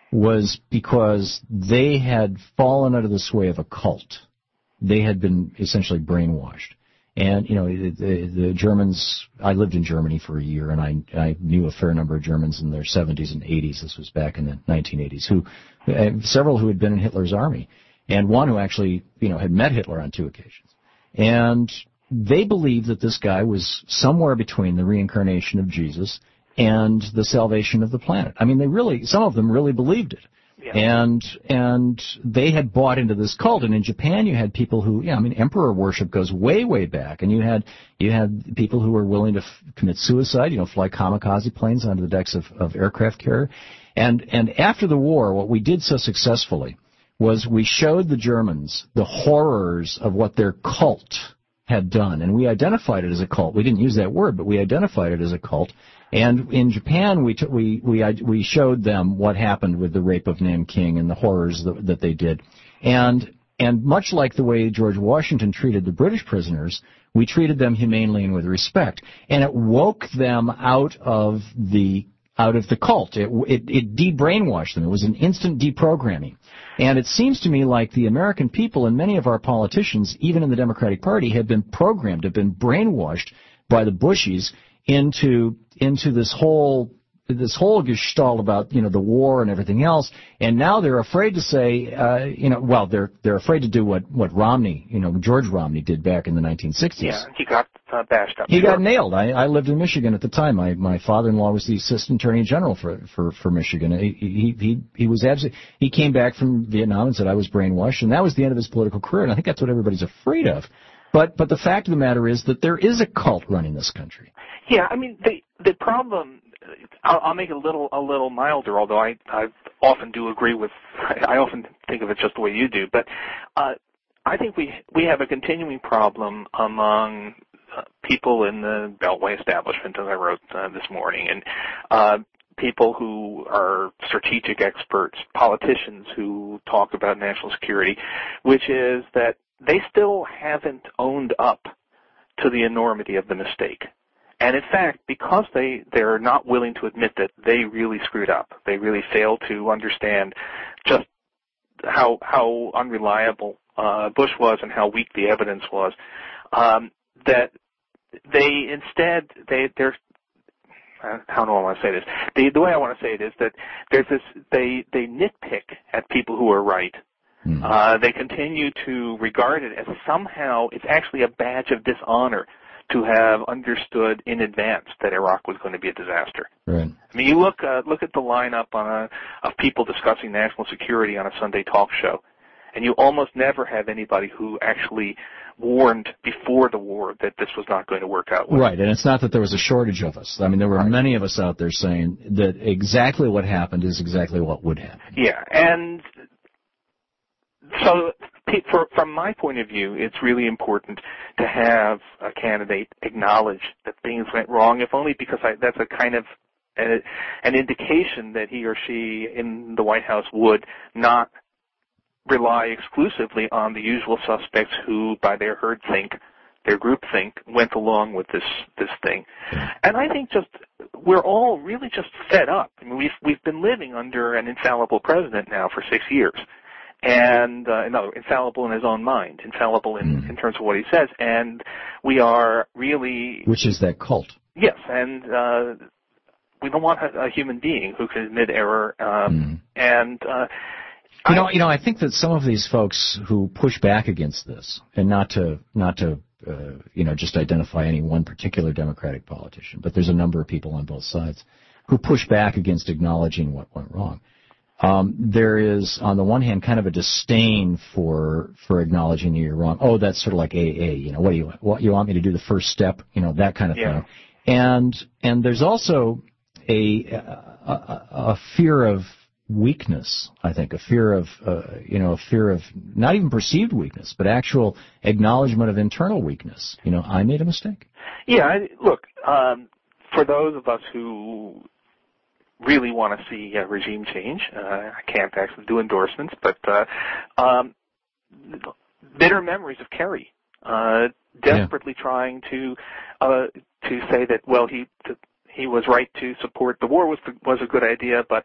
was because they had fallen under the sway of a cult. They had been essentially brainwashed. And, you know, the, the, the Germans, I lived in Germany for a year, and I, I knew a fair number of Germans in their seventies and eighties. This was back in the nineteen eighties, who, uh, several who had been in Hitler's army, and one who actually, you know, had met Hitler on two occasions. And they believed that this guy was somewhere between the reincarnation of Jesus and the salvation of the planet. I mean, they really, some of them really believed it. Yeah. And and they had bought into this cult. And in Japan, you had people who, yeah, I mean, emperor worship goes way, way back. And you had you had people who were willing to f- commit suicide, you know, fly kamikaze planes onto the decks of, of aircraft carrier. And and after the war, what we did so successfully was we showed the Germans the horrors of what their cult had done. And we identified it as a cult. We didn't use that word, but we identified it as a cult. And in Japan, we, t- we we we showed them what happened with the rape of Nanking and the horrors that, that they did. And and much like the way George Washington treated the British prisoners, we treated them humanely and with respect. And it woke them out of the out of the cult. It it, it de-brainwashed them. It was an instant deprogramming. And it seems to me like the American people and many of our politicians, even in the Democratic Party, have been programmed, have been brainwashed by the Bushies into into this whole this whole gestalt about, you know, the war and everything else, and now they're afraid to say, uh, you know, well, they're they're afraid to do what what Romney, you know, George Romney did back in the nineteen sixties. Yeah, he got uh, bashed up. He sure. got nailed. I, I lived in Michigan at the time. My my father-in-law was the assistant attorney general for for for Michigan. He he he, he was absolutely. He came back from Vietnam and said I was brainwashed, and that was the end of his political career. And I think that's what everybody's afraid of. But but the fact of the matter is that there is a cult running this country. Yeah, I mean the the problem. I'll, I'll make it a little a little milder, although I I often do agree with. I often think of it just the way you do, but uh, I think we we have a continuing problem among uh, people in the Beltway establishment, as I wrote uh, this morning, and uh, people who are strategic experts, politicians who talk about national security, which is that they still haven't owned up to the enormity of the mistake. And in fact, because they, they're not willing to admit that they really screwed up, they really failed to understand just how how unreliable uh, Bush was and how weak the evidence was, um, that they instead, they, they're, how do I want to say this? The, the way I want to say it is that there's this, they, they nitpick at people who are right. Mm-hmm. Uh, they continue to regard it as somehow it's actually a badge of dishonor to have understood in advance that Iraq was going to be a disaster. Right. I mean, you look uh, look at the lineup on a, of people discussing national security on a Sunday talk show, and you almost never have anybody who actually warned before the war that this was not going to work out well. Right, and it's not that there was a shortage of us. I mean, there were right. many of us out there saying that exactly what happened is exactly what would happen. Yeah, and so for, from my point of view, it's really important to have a candidate acknowledge that things went wrong, if only because I, that's a kind of a, an indication that he or she in the White House would not rely exclusively on the usual suspects who, by their herd think, their group think, went along with this this thing. And I think just we're all really just fed up. I mean, we've we've been living under an infallible president now for six years. And, uh, no, infallible in his own mind, infallible in, mm. in terms of what he says. And we are really... Which is that cult. Yes, and uh, we don't want a, a human being who can admit error. Um, mm. And... Uh, you know, I, you know, I think that some of these folks who push back against this, and not to, not to, uh, you know, just identify any one particular Democratic politician, but there's a number of people on both sides who push back against acknowledging what went wrong. Um, there is, on the one hand, kind of a disdain for for acknowledging that you're wrong. Oh, that's sort of like A A. You know, what do you what you want me to do? The first step, you know, that kind of yeah. thing. And and there's also, a, a, a fear of weakness, I think, a fear of, uh, you know, a fear of not even perceived weakness, but actual acknowledgement of internal weakness. You know, I made a mistake. Yeah, I, look, um, for those of us who really want to see uh, regime change, uh, I can't actually do endorsements, but uh, um, bitter memories of Kerry, uh, desperately yeah. trying to uh, to say that, well, he he was right to support the war was was a good idea, but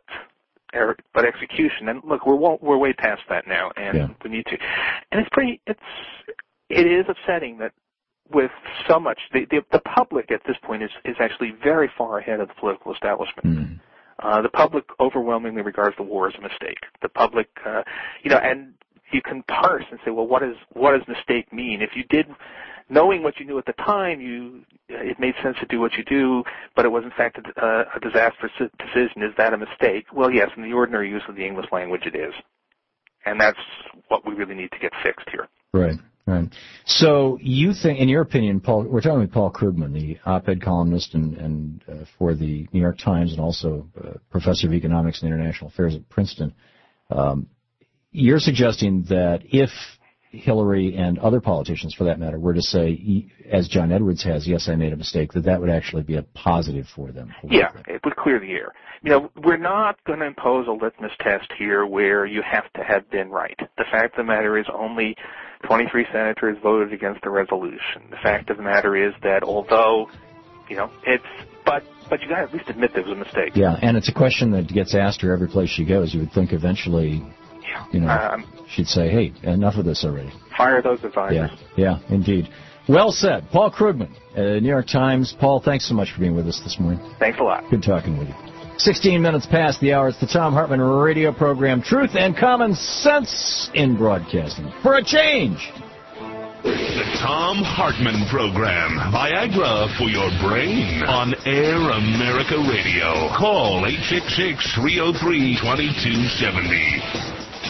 but execution. And look, we're we're way past that now, and yeah. we need to. And it's pretty. It's it is upsetting that with so much, the the, the public at this point is is actually very far ahead of the political establishment. Mm. Uh, the public overwhelmingly regards the war as a mistake. The public, uh, you know, and you can parse and say, well, what is what does mistake mean? If you did, knowing what you knew at the time, you it made sense to do what you do, but it was in fact a, a disastrous decision. Is that a mistake? Well, yes, in the ordinary use of the English language, it is, and that's what we really need to get fixed here. Right. Right. So you think, in your opinion, Paul, we're talking with Paul Krugman, the op-ed columnist and, and uh, for the New York Times and also uh, professor of economics and international affairs at Princeton. Um, you're suggesting that if Hillary and other politicians, for that matter, were to say, as John Edwards has, yes, I made a mistake, that that would actually be a positive for them. Yeah, it would clear the air. You know, we're not going to impose a litmus test here where you have to have been right. The fact of the matter is only twenty-three senators voted against the resolution. The fact of the matter is that although, you know, it's, but but you got to at least admit there was a mistake. Yeah, and it's a question that gets asked her every place she goes. You would think eventually, yeah. you know, um, she'd say, hey, enough of this already. Fire those advisors. Yeah, yeah, indeed. Well said. Paul Krugman, uh, New York Times. Paul, thanks so much for being with us this morning. Thanks a lot. Good talking with you. sixteen minutes past the hour. It's the Thom Hartmann radio program, Truth and Common Sense in Broadcasting. For a change. The Thom Hartmann program. Viagra for your brain on Air America Radio. Call eight six six, three oh three, two two seven oh.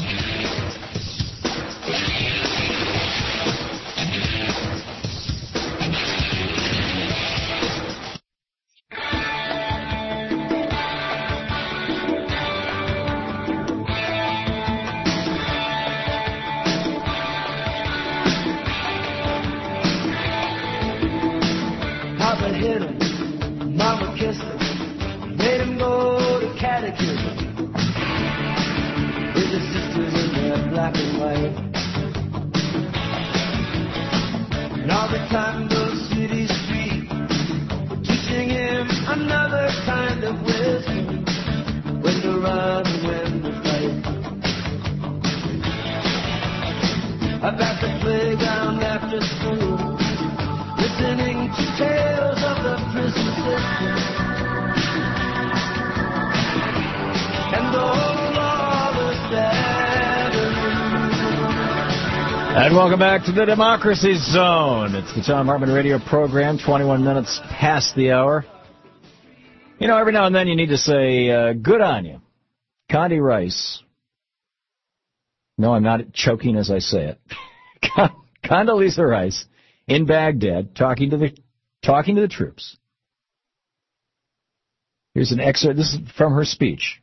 And welcome back to the Democracy Zone. It's the Thom Hartmann radio program, twenty-one minutes past the hour. You know, every now and then you need to say, uh, good on you. Condi Rice. No, I'm not choking as I say it. Condoleezza Rice in Baghdad talking to the talking to the troops. Here's an excerpt. This is from her speech.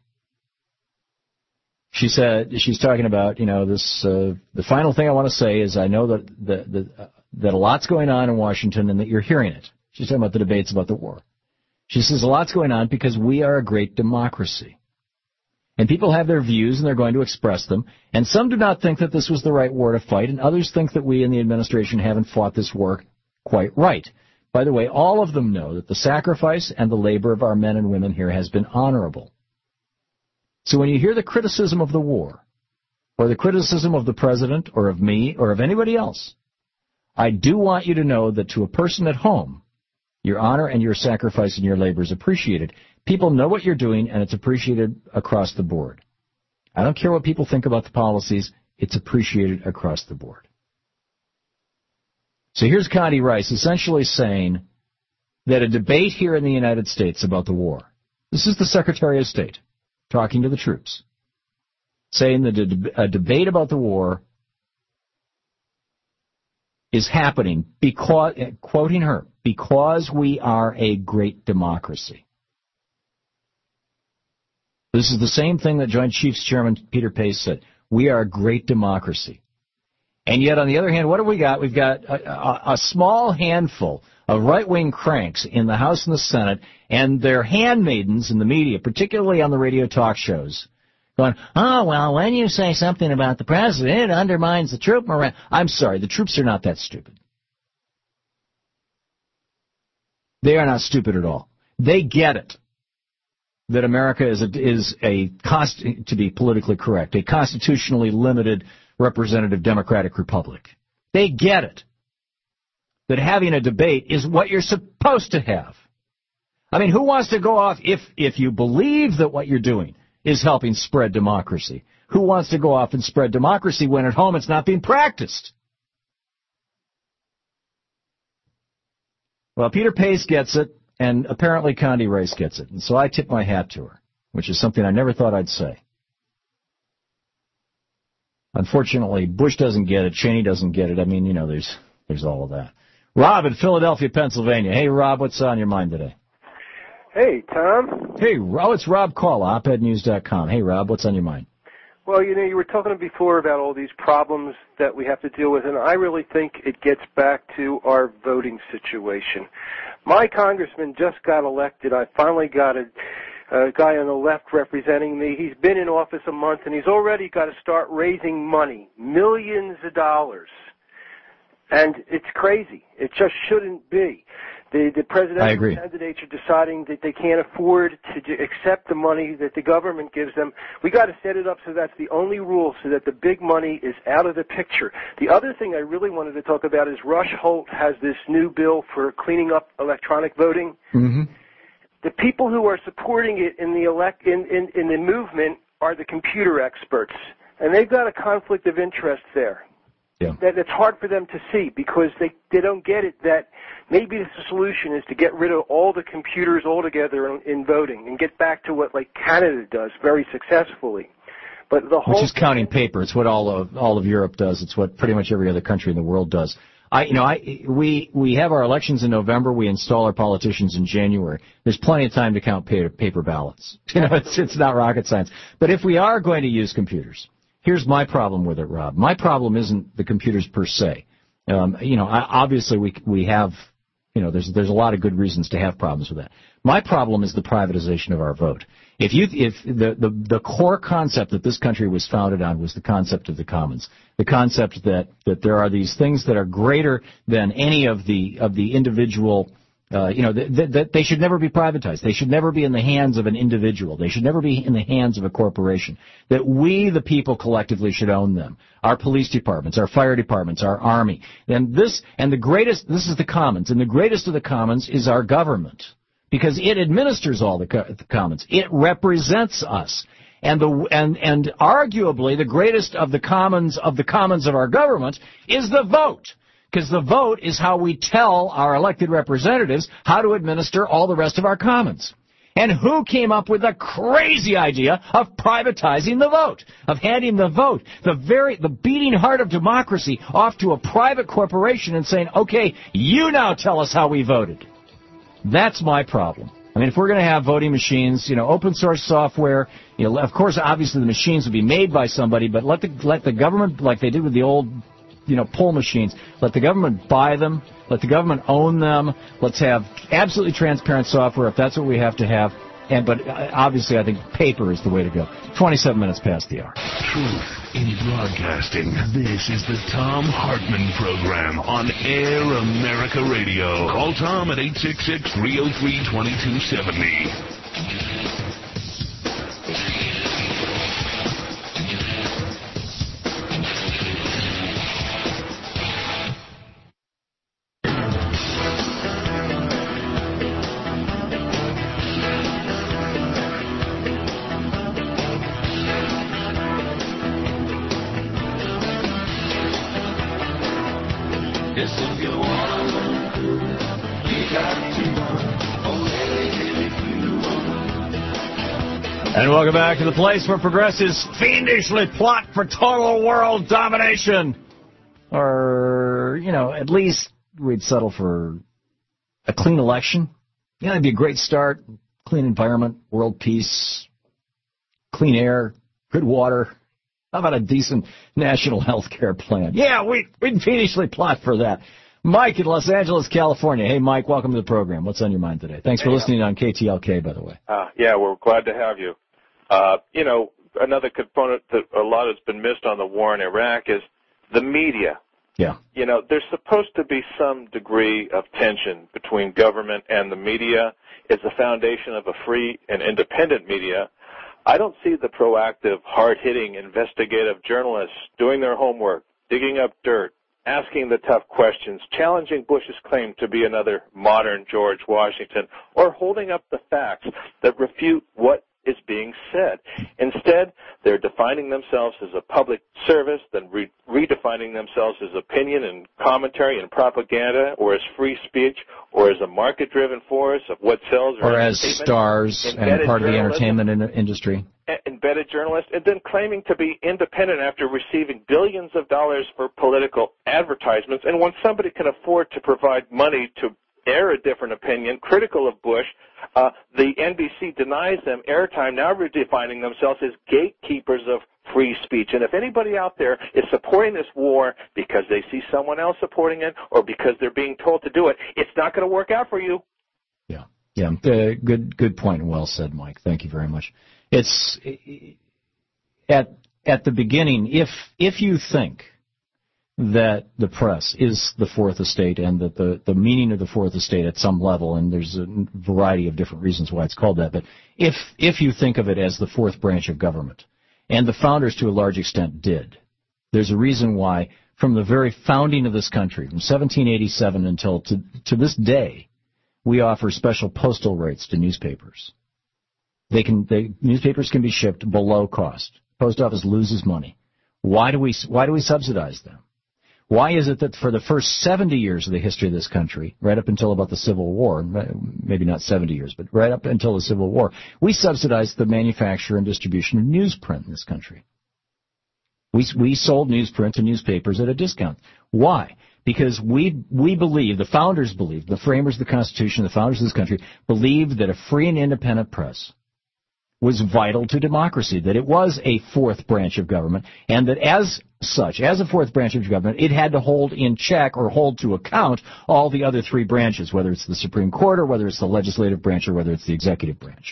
She said, she's talking about, you know, this, uh, the final thing I want to say is I know that, that, that, uh, that a lot's going on in Washington and that you're hearing it. She's talking about the debates about the war. She says a lot's going on because we are a great democracy. And people have their views and they're going to express them. And some do not think that this was the right war to fight, and others think that we in the administration haven't fought this war quite right. By the way, all of them know that the sacrifice and the labor of our men and women here has been honorable. So when you hear the criticism of the war, or the criticism of the president, or of me, or of anybody else, I do want you to know that to a person at home, your honor and your sacrifice and your labor is appreciated. People know what you're doing, and it's appreciated across the board. I don't care what people think about the policies. It's appreciated across the board. So here's Condi Rice essentially saying that a debate here in the United States about the war, this is the Secretary of State talking to the troops, saying that a, a debate about the war is happening because, quoting her, because we are a great democracy. This is the same thing that Joint Chiefs Chairman Peter Pace said. We are a great democracy. And yet, on the other hand, what have we got? We've got a, a, a small handful of right-wing cranks in the House and the Senate, and their handmaidens in the media, particularly on the radio talk shows, going, oh, well, when you say something about the president, it undermines the troop morale. I'm sorry, the troops are not that stupid. They are not stupid at all. They get it, that America is a, is a const, to be politically correct, a constitutionally limited representative democratic republic. They get it, that having a debate is what you're supposed to have. I mean, who wants to go off, if if you believe that what you're doing is helping spread democracy, who wants to go off and spread democracy when at home it's not being practiced? Well, Peter Pace gets it, and apparently Condi Rice gets it, and so I tip my hat to her, which is something I never thought I'd say. Unfortunately, Bush doesn't get it, Cheney doesn't get it. I mean, you know, there's there's all of that. Rob in Philadelphia, Pennsylvania. Hey, Rob, what's on your mind today? Hey, Tom. Hey, oh, it's Rob Call, op ed news dot com. Hey, Rob, what's on your mind? Well, you know, you were talking before about all these problems that we have to deal with, and I really think it gets back to our voting situation. My congressman just got elected. I finally got a, a guy on the left representing me. He's been in office a month, and he's already got to start raising money, millions of dollars. And it's crazy. It just shouldn't be. The, the presidential candidates are deciding that they can't afford to do, accept the money that the government gives them. We got to set it up so that's the only rule, so that the big money is out of the picture. The other thing I really wanted to talk about is Rush Holt has this new bill for cleaning up electronic voting. Mm-hmm. The people who are supporting it in the elect in, in, in the movement are the computer experts, and they've got a conflict of interest there. Yeah. That it's hard for them to see because they, they don't get it that maybe the solution is to get rid of all the computers altogether in, in voting and get back to what like Canada does very successfully. But the whole Which is counting paper. It's what all of all of Europe does. It's what pretty much every other country in the world does. I you know I we we have our elections in November. We install our politicians in January. There's plenty of time to count paper, paper ballots. You know, it's it's not rocket science. But if we are going to use computers. Here's my problem with it, Rob. My problem isn't the computers per se. Um, you know, I, obviously we we have, you know, there's there's a lot of good reasons to have problems with that. My problem is the privatization of our vote. If you if the the the core concept that this country was founded on was the concept of the commons, the concept that that there are these things that are greater than any of the of the individual. Uh, you know, that th- th- they should never be privatized. They should never be in the hands of an individual. They should never be in the hands of a corporation. That we, the people, collectively should own them. Our police departments, our fire departments, our army. And this, and the greatest, this is the commons, and the greatest of the commons is our government. Because it administers all the, co- the commons. It represents us. And the, and, and arguably the greatest of the commons of the commons of our government is the vote. Because the vote is how we tell our elected representatives how to administer all the rest of our commons. And who came up with the crazy idea of privatizing the vote, of handing the vote, the very, the beating heart of democracy off to a private corporation and saying, okay, you now tell us how we voted. That's my problem. I mean, if we're going to have voting machines, you know, open source software, you know, of course, obviously the machines will be made by somebody, but let the, let the government, like they did with the old you know, poll machines. Let the government buy them. Let the government own them. Let's have absolutely transparent software if that's what we have to have. And but obviously, I think paper is the way to go. twenty-seven minutes past the hour. Truth in broadcasting. This is the Thom Hartmann Program on Air America Radio. Call Tom at eight six six, three oh three, two two seven oh. And welcome back to the place where progressives fiendishly plot for total world domination. Or, you know, at least we'd settle for a clean election. Yeah, that'd be a great start. Clean environment, world peace, clean air, good water. How about a decent national health care plan? Yeah, we, we'd fiendishly plot for that. Mike in Los Angeles, California. Hey, Mike, welcome to the program. What's on your mind today? Thanks for listening on K T L K, by the way. Uh, yeah, we're glad to have you. Uh, you know, another component that a lot has been missed on the war in Iraq is the media. Yeah. You know, there's supposed to be some degree of tension between government and the media. It's the foundation of a free and independent media. I don't see the proactive, hard-hitting, investigative journalists doing their homework, digging up dirt, asking the tough questions, challenging Bush's claim to be another modern George Washington, or holding up the facts that refute what is being said. Instead, they're defining themselves as a public service, then re- redefining themselves as opinion and commentary and propaganda, or as free speech, or as a market-driven force of what sells, or, or as stars and part of the entertainment in- industry. Embedded journalists, and then claiming to be independent after receiving billions of dollars for political advertisements. And when somebody can afford to provide money to air a different opinion, critical of Bush, uh, the N B C denies them airtime, now redefining themselves as gatekeepers of free speech. And if anybody out there is supporting this war because they see someone else supporting it or because they're being told to do it, it's not going to work out for you. Yeah, yeah, uh, good, good point. Well said, Mike. Thank you very much. It's at at the beginning. If if you think that the press is the fourth estate and that the, the meaning of the fourth estate at some level, and there's a variety of different reasons why it's called that, but if if you think of it as the fourth branch of government, and the founders to a large extent did, there's a reason why from the very founding of this country, from seventeen eighty-seven until to, to this day, we offer special postal rates to newspapers. They can, they, newspapers can be shipped below cost. Post office loses money. Why do we, why do we subsidize them? Why is it that for the first seventy years of the history of this country, right up until about the Civil War, maybe not seventy years, but right up until the Civil War, we subsidized the manufacture and distribution of newsprint in this country? We, we sold newsprint to newspapers at a discount. Why? Because we, we believe, the founders believed, the framers of the Constitution, the founders of this country, believed that a free and independent press was vital to democracy, that it was a fourth branch of government, and that as such, as a fourth branch of government, it had to hold in check or hold to account all the other three branches, whether it's the Supreme Court or whether it's the legislative branch or whether it's the executive branch.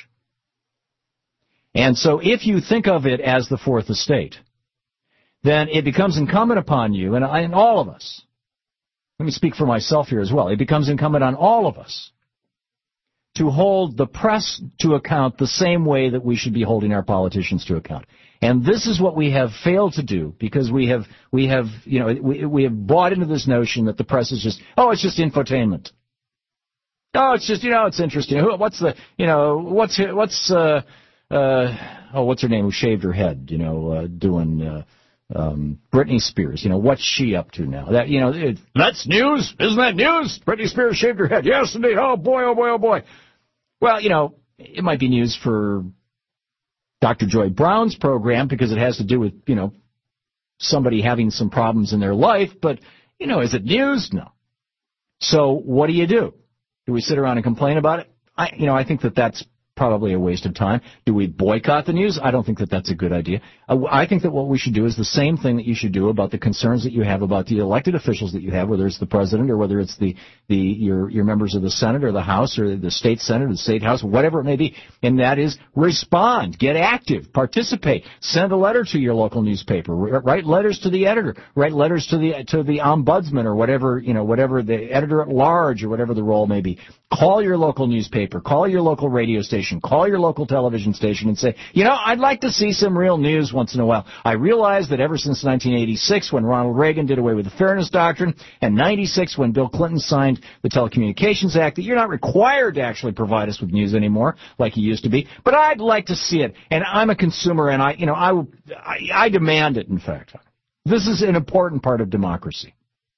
And so if you think of it as the fourth estate, then it becomes incumbent upon you, and, and all of us, let me speak for myself here as well, it becomes incumbent on all of us to hold the press to account the same way that we should be holding our politicians to account. And this is what we have failed to do because we have, we have, you know, we, we have bought into this notion that the press is just, oh, it's just infotainment. Oh, it's just, you know, it's interesting. What's the, you know, what's, what's, uh, uh, oh, what's her name who shaved her head, you know, uh, doing, uh, um, Britney Spears, you know, what's she up to now? That, you know, it, that's news. Isn't that news? Britney Spears shaved her head. Yes, indeed. Oh, boy, oh, boy, oh, boy. Well, you know, it might be news for Doctor Joy Brown's program because it has to do with, you know, somebody having some problems in their life, but, you know, is it news? No. So what do you do? Do we sit around and complain about it? I, you know, I think that that's probably a waste of time. Do we boycott the news? I don't think that that's a good idea. I think that what we should do is the same thing that you should do about the concerns that you have about the elected officials that you have, whether it's the president or whether it's the, the your your members of the Senate or the House or the state Senate or the state House, whatever it may be, and that is respond, get active, participate, send a letter to your local newspaper, write letters to the editor, write letters to the to the ombudsman or whatever, you know, whatever the editor at large or whatever the role may be. Call your local newspaper, call your local radio station, call your local television station and say, you know, I'd like to see some real news once in a while. I realize that ever since nineteen eighty-six when Ronald Reagan did away with the Fairness Doctrine and ninety-six when Bill Clinton signed the Telecommunications Act that you're not required to actually provide us with news anymore like you used to be. But I'd like to see it. And I'm a consumer and I, you know, I, I, I demand it, in fact. This is an important part of democracy.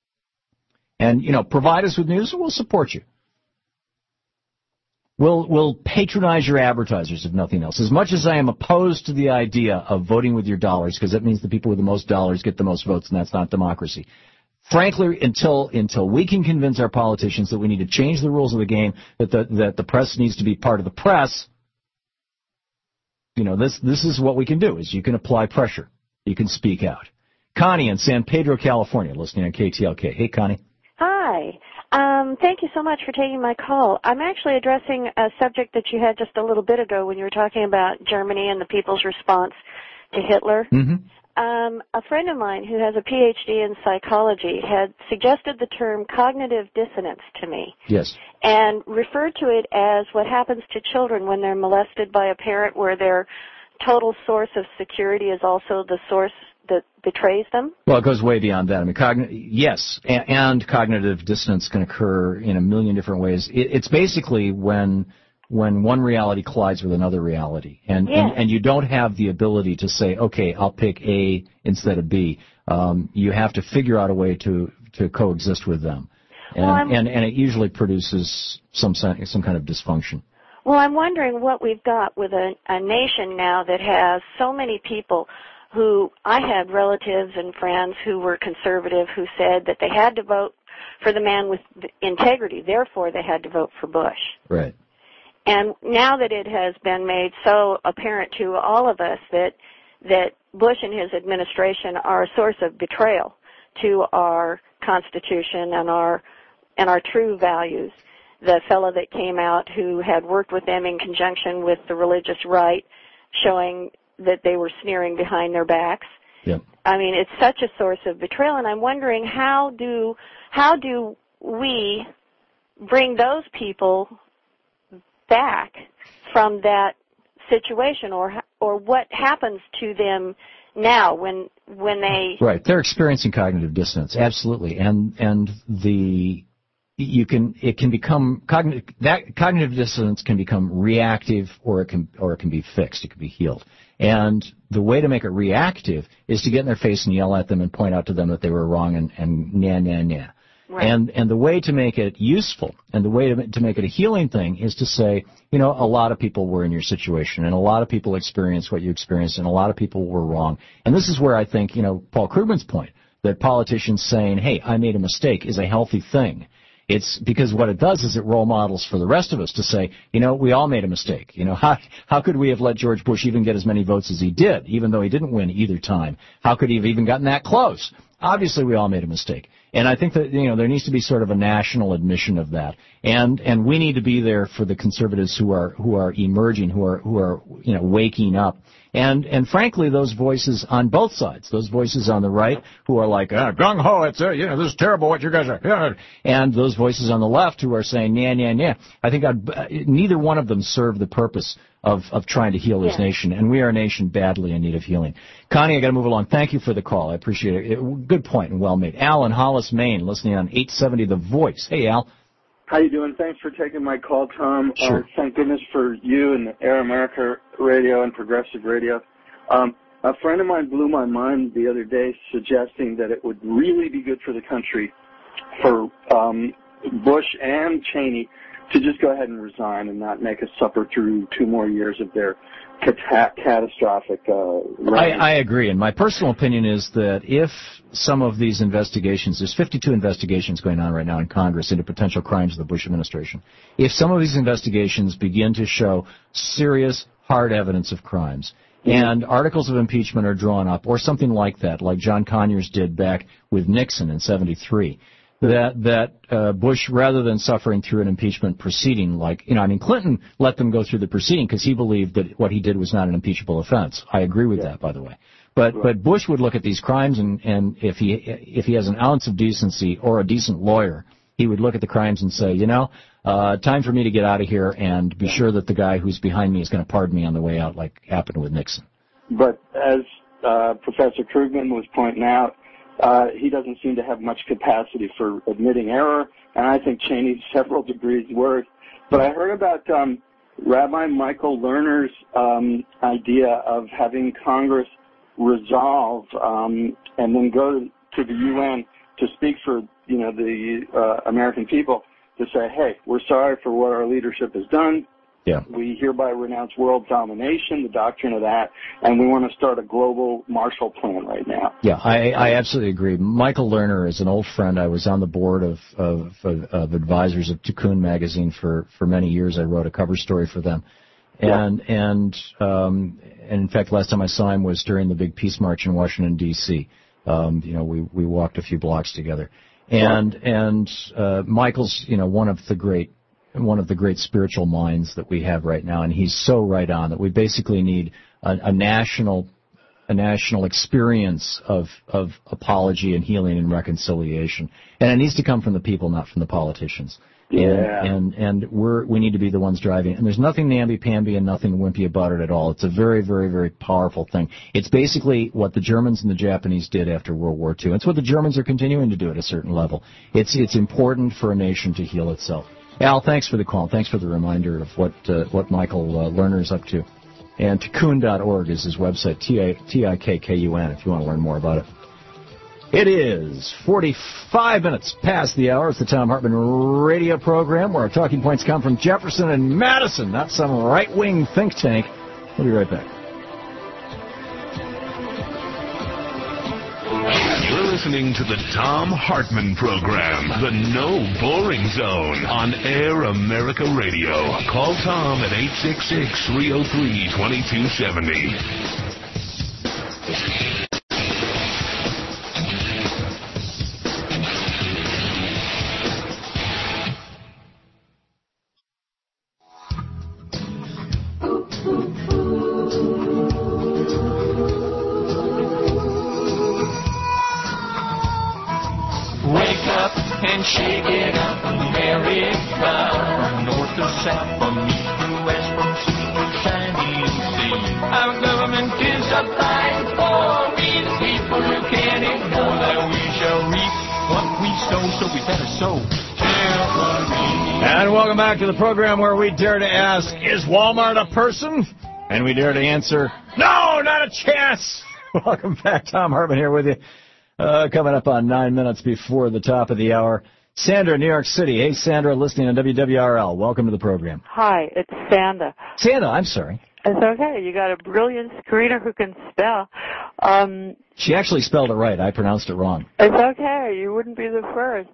And, you know, provide us with news and we'll support you. We'll, we'll patronize your advertisers, if nothing else. As much as I am opposed to the idea of voting with your dollars, because that means the people with the most dollars get the most votes, and that's not democracy. Frankly, until until we can convince our politicians that we need to change the rules of the game, that the, that the press needs to be part of the press, you know, this this is what we can do, is you can apply pressure. You can speak out. Connie in San Pedro, California, listening on K T L K. Hey, Connie. Hi. Um, thank you so much for taking my call. I'm actually addressing a subject that you had just a little bit ago when you were talking about Germany and the people's response to Hitler. Mm-hmm. Um, a friend of mine who has a P H D in psychology had suggested the term cognitive dissonance to me. Yes. And referred to it as what happens to children when they're molested by a parent, where their total source of security is also the source that betrays them. Well, it goes way beyond that. I mean, cogn- yes, and, and cognitive dissonance can occur in a million different ways. It, it's basically when when one reality collides with another reality, and, yes. and and you don't have the ability to say, okay, I'll pick A instead of B. Um, you have to figure out a way to to coexist with them, and Well, I'm- and, and it usually produces some si- some kind of dysfunction. Well, I'm wondering what we've got with a, a nation now that has so many people who, I had relatives and friends who were conservative who said that they had to vote for the man with integrity, therefore they had to vote for Bush. Right. And now that it has been made so apparent to all of us that that Bush and his administration are a source of betrayal to our Constitution and our and our true values, the fellow that came out who had worked with them in conjunction with the religious right, showing that they were sneering behind their backs. Yep. I mean, it's such a source of betrayal, and I'm wondering how do how do we bring those people back from that situation, or or what happens to them now when when they Right, they're experiencing cognitive dissonance, absolutely, and and the you can it can become cognitive that cognitive dissonance can become reactive, or it can or it can be fixed, it can be healed. And the way to make it reactive is to get in their face and yell at them and point out to them that they were wrong and and nah nah nah. Right. And and the way to make it useful and the way to to make it a healing thing is to say, you know, a lot of people were in your situation, and a lot of people experienced what you experienced, and a lot of people were wrong. And this is where I think, you know, Paul Krugman's point that politicians saying, hey, I made a mistake is a healthy thing. It's because what it does is it role models for the rest of us to say, you know, we all made a mistake. You know, how how could we have let George Bush even get as many votes as he did, even though he didn't win either time? How could he have even gotten that close? Obviously, we all made a mistake. And I think that, you know, there needs to be sort of a national admission of that. And and we need to be there for the conservatives who are who are emerging, who are who are, you know, waking up. And and frankly, those voices on both sides, those voices on the right who are like, ah, gung ho, it's uh, you know, this is terrible what you guys are, yeah. And those voices on the left who are saying, yeah, yeah, yeah. I think I'd, uh, neither one of them serve the purpose of of trying to heal this Yeah. nation, and we are a nation badly in need of healing. Connie, I got to move along. Thank you for the call. I appreciate it. it. Good point and well made. Al in Hollis, Maine, listening on eight seventy The Voice. Hey, Al. How you doing? Thanks for taking my call, Tom. Sure. Uh, thank goodness for you and Air America Radio and Progressive Radio. Um, a friend of mine blew my mind the other day, suggesting that it would really be good for the country for um, Bush and Cheney to just go ahead and resign and not make us suffer through two more years of their cata- catastrophic uh, I, I agree, and my personal opinion is that if some of these investigations, there's fifty-two investigations going on right now in Congress into potential crimes of the Bush administration, if some of these investigations begin to show serious, hard evidence of crimes, and articles of impeachment are drawn up, or something like that, like John Conyers did back with Nixon in seventy-three, that that uh, Bush, rather than suffering through an impeachment proceeding, like, you know, I mean, Clinton let them go through the proceeding because he believed that what he did was not an impeachable offense. I agree with that, by the way. But Right. but Bush would look at these crimes, and, and if he if he has an ounce of decency or a decent lawyer, he would look at the crimes and say, you know, uh, time for me to get out of here and be sure that the guy who's behind me is going to pardon me on the way out, like happened with Nixon. But as uh, Professor Krugman was pointing out, uh, he doesn't seem to have much capacity for admitting error, and I think Cheney's several degrees worse. But I heard about um, Rabbi Michael Lerner's um, idea of having Congress resolve um, and then go to the U N to speak for, you know, the uh, American people, to say, hey, we're sorry for what our leadership has done. Yeah. We hereby renounce world domination, the doctrine of that, and we want to start a global Marshall Plan right now. Yeah, I, I absolutely agree. Michael Lerner is an old friend. I was on the board of, of, of, of advisors of Tikkun magazine for, for many years. I wrote a cover story for them. And yeah. and um, and in fact, last time I saw him was during the big peace march in Washington D C. Um, you know, we we walked a few blocks together. And and uh, Michael's, you know, one of the great one of the great spiritual minds that we have right now, and he's so right on that we basically need a, a national a national experience of of apology and healing and reconciliation, and it needs to come from the people, not from the politicians. Yeah. And, and and we're we need to be the ones driving. And there's nothing namby-pamby and nothing wimpy about it at all. It's a very, very, very powerful thing. It's basically what the Germans and the Japanese did after World War Two. It's what the Germans are continuing to do at a certain level. It's it's important for a nation to heal itself. Al, thanks for the call. Thanks for the reminder of what uh, what Michael uh, Lerner's up to. And tikkun dot org is his website, T I K K U N, if you want to learn more about it. It is forty-five minutes past the hour. It's the Thom Hartmann radio program where our talking points come from Jefferson and Madison, not some right-wing think tank. We'll be right back. You're listening to the Thom Hartmann program, the No Boring Zone, on Air America Radio. Call Tom at eight six six, three oh three, two two seven oh. Shake it up, America, from north to south, from east to west, from sea to shining sea. Our government is a fight for we, the people who can't ignore that we shall reap what we sow, so we better sow tyranny. And welcome back to the program where we dare to ask, is Walmart a person? And we dare to answer, no, not a chance. Welcome back. Thom Hartmann here with you. Uh, coming up on nine minutes before the top of the hour. Sandra, New York City. Hey, Sandra, listening on W W R L. Welcome to the program. Hi, it's Sandra. Sandra, I'm sorry. It's okay. You got a brilliant screener who can spell. Um, she actually spelled it right. I pronounced it wrong. It's okay. You wouldn't be the first.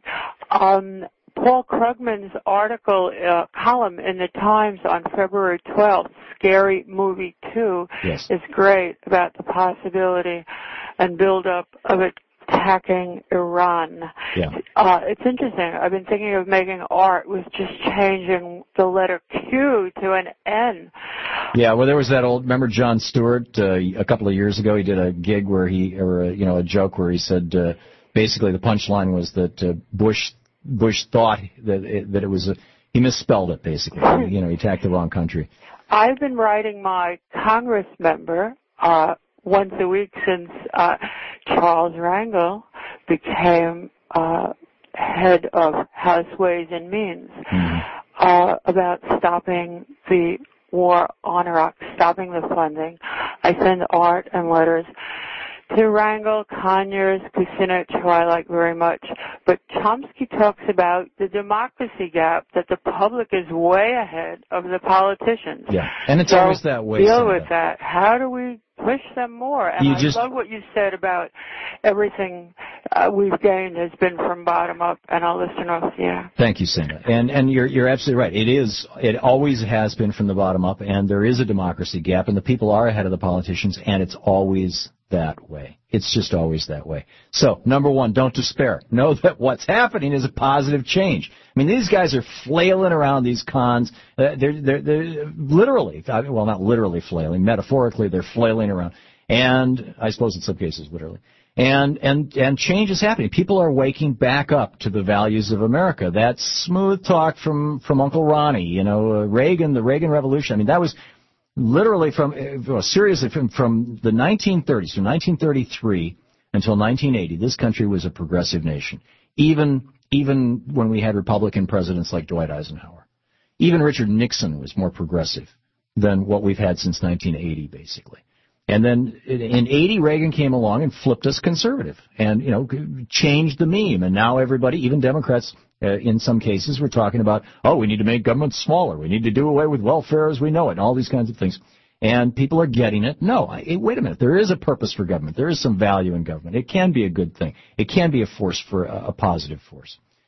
Um, Paul Krugman's article, uh, column in the Times on February twelfth, Scary Movie two, yes. is great about the possibility and build-up of it attacking Iran. Yeah. Uh, it's interesting. I've been thinking of making art with just changing the letter Q to an N. Yeah, well, there was that old, remember Jon Stewart, uh, a couple of years ago, he did a gig where he, or, a, you know, a joke where he said, uh, basically the punchline was that uh, Bush, Bush thought that it, that it was, a, he misspelled it, basically. You know, he attacked the wrong country. I've been writing my Congress member, uh, once a week since uh, Charles Rangel became uh, head of House Ways and Means, mm-hmm. uh, about stopping the war on Iraq, stopping the funding. I send art and letters to Rangel, Conyers, Kucinich, who I like very much. But Chomsky talks about the democracy gap, that the public is way ahead of the politicians. Yeah, and it's so always that way. Deal with that. How do we push them more? And you I just... love what you said about everything uh, we've gained has been from bottom up, and I'll listen off. Yeah. Thank you, Sandra. And and you're you're absolutely right. It is. It always has been from the bottom up, and there is a democracy gap, and the people are ahead of the politicians, and it's always that way. It's just always that way. So, number one, don't despair. Know that what's happening is a positive change. I mean, these guys are flailing around these cons. Uh, they're, they're, they're literally, well, not literally flailing, metaphorically, they're flailing around. And I suppose in some cases, literally. And, and, and change is happening. People are waking back up to the values of America. That smooth talk from, from Uncle Ronnie, you know, uh, Reagan, the Reagan Revolution. I mean, that was literally from, well, seriously, from, from the nineteen thirties, from nineteen thirty-three until nineteen eighty, this country was a progressive nation. Even, even when we had Republican presidents like Dwight Eisenhower. Even Richard Nixon was more progressive than what we've had since nineteen eighty, basically. And then in eighty, Reagan came along and flipped us conservative and, you know, changed the meme. And now everybody, even Democrats, uh, in some cases, were talking about, oh, we need to make government smaller. We need to do away with welfare as we know it and all these kinds of things. And people are getting it. No, I, wait a minute. There is a purpose for government. There is some value in government. It can be a good thing. It can be a force for a, a positive force.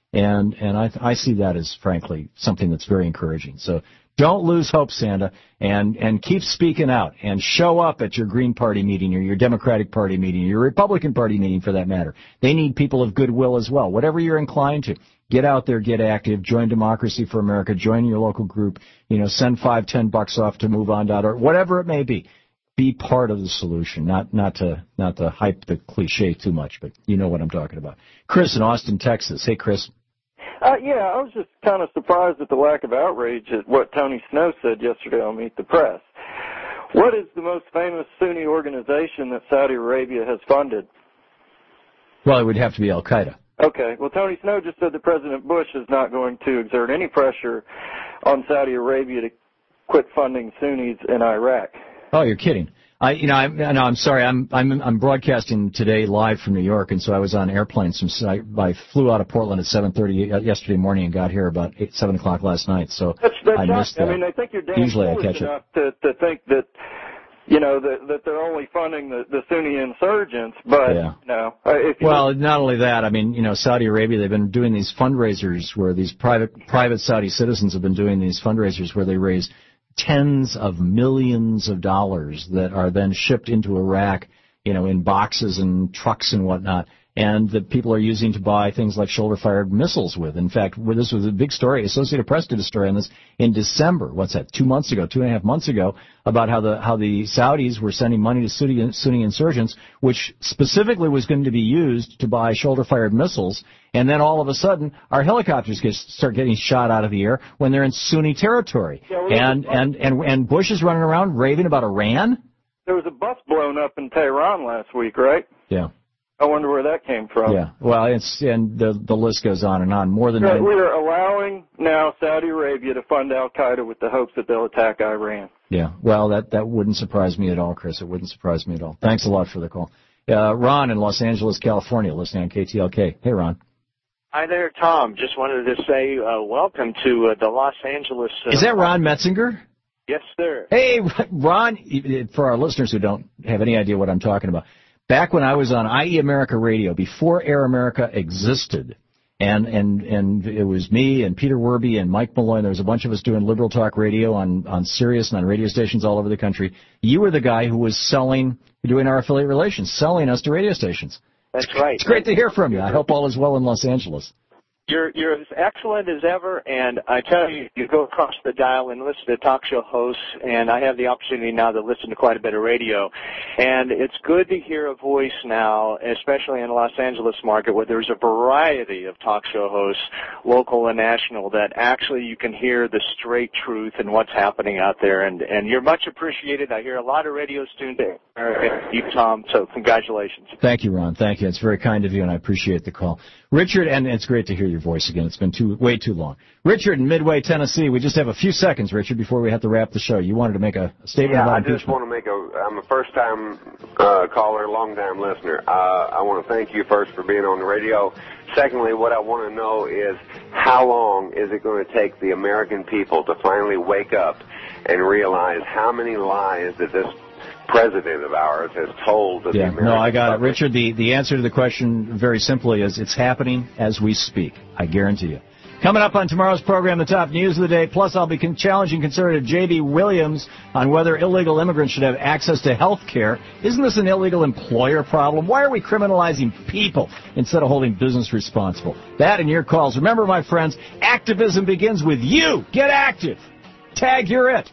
And and I I see that as, frankly, something that's very encouraging. So don't lose hope, Santa, and, and keep speaking out, and show up at your Green Party meeting or your Democratic Party meeting or your Republican Party meeting, for that matter. They need people of goodwill as well. Whatever you're inclined to, get out there, get active, join Democracy for America, join your local group, you know, send five, ten bucks off to move on dot org, whatever it may be. Be part of the solution, not not to not to hype the cliche too much, but you know what I'm talking about. Chris in Austin, Texas. Hey, Chris. Uh, yeah, I was just kind of surprised at the lack of outrage at what Tony Snow said yesterday on Meet the Press. What is the most famous Sunni organization that Saudi Arabia has funded? Well, it would have to be Al-Qaeda. Okay, well, Tony Snow just said that President Bush is not going to exert any pressure on Saudi Arabia to quit funding Sunnis in Iraq. Oh, you're kidding. I, you know, I'm, no, I'm sorry. I'm, I'm, I'm broadcasting today live from New York, and so I was on airplanes from. I, I flew out of Portland at seven thirty yesterday morning and got here about eight, seven o'clock last night. So that's, that's I missed shocking. that. I mean, I think you're damn Usually I foolish catch enough to, to think that, you know, that, that they're only funding the, the Sunni insurgents. But Yeah. no, uh, if you Well, not only that. I mean, you know, Saudi Arabia. They've been doing these fundraisers where these private private Saudi citizens have been doing these fundraisers where they raise tens of millions of dollars that are then shipped into Iraq, you know, in boxes and trucks and whatnot, and that people are using to buy things like shoulder-fired missiles with. In fact, this was a big story. Associated Press did a story on this in December. What's that? Two months ago, two and a half months ago, about how the how the Saudis were sending money to Sunni, Sunni insurgents, which specifically was going to be used to buy shoulder-fired missiles. And then all of a sudden, our helicopters get, start getting shot out of the air when they're in Sunni territory. Yeah, well, and, and and and Bush is running around raving about Iran. there was a bus blown up in Tehran last week, right? Yeah. I wonder where that came from. Yeah. Well, it's and the the list goes on and on. More than So nine. we're allowing now Saudi Arabia to fund Al Qaeda with the hopes that they'll attack Iran. Yeah. Well, that that wouldn't surprise me at all, Chris. It wouldn't surprise me at all. Thanks a lot for the call. Uh, Ron in Los Angeles, California, listening on K T L K. Hey, Ron. Hi there, Tom. Just wanted to say uh, welcome to uh, the Los Angeles. Uh, Is that Ron Metzinger? Yes, sir. Hey, Ron, for our listeners who don't have any idea what I'm talking about, back when I was on I E America Radio, before Air America existed, and, and, and it was me and Peter Werby and Mike Malloy, and there was a bunch of us doing liberal talk radio on, on Sirius and on radio stations all over the country. You were the guy who was selling, doing our affiliate relations, selling us to radio stations. That's right. It's great to hear from you. I hope all is well in Los Angeles. You're you're as excellent as ever, and I tell you, you go across the dial and listen to talk show hosts, and I have the opportunity now to listen to quite a bit of radio, and it's good to hear a voice now, especially in the Los Angeles market, where there's a variety of talk show hosts, local and national, that actually you can hear the straight truth and what's happening out there, and and you're much appreciated. I hear a lot of radio students there, you, Tom, so congratulations. Thank you, Ron. Thank you. It's very kind of you, and I appreciate the call. Richard, and it's great to hear your voice again. It's been too way too long. Richard in Midway, Tennessee. We just have a few seconds, Richard, before we have to wrap the show. You wanted to make a statement yeah, about I impeachment. just want to make a. I'm a first-time uh, caller, long-time listener. Uh, I want to thank you first for being on the radio. Secondly, what I want to know is how long is it going to take the American people to finally wake up and realize how many lies that this president of ours has told the Yeah, American no, I got public. it. Richard, the, the answer to the question very simply is it's happening as we speak. I guarantee you. Coming up on tomorrow's program, the top news of the day, plus I'll be con- challenging conservative J B. Williams on whether illegal immigrants should have access to health care. Isn't this an illegal employer problem? Why are we criminalizing people instead of holding business responsible? That and your calls. Remember, my friends, activism begins with you. Get active. Tag, you're it.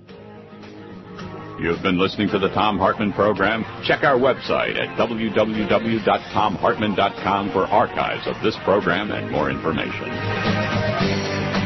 You've been listening to the Tom Hartman Program. Check our website at w w w dot tom hartman dot com for archives of this program and more information.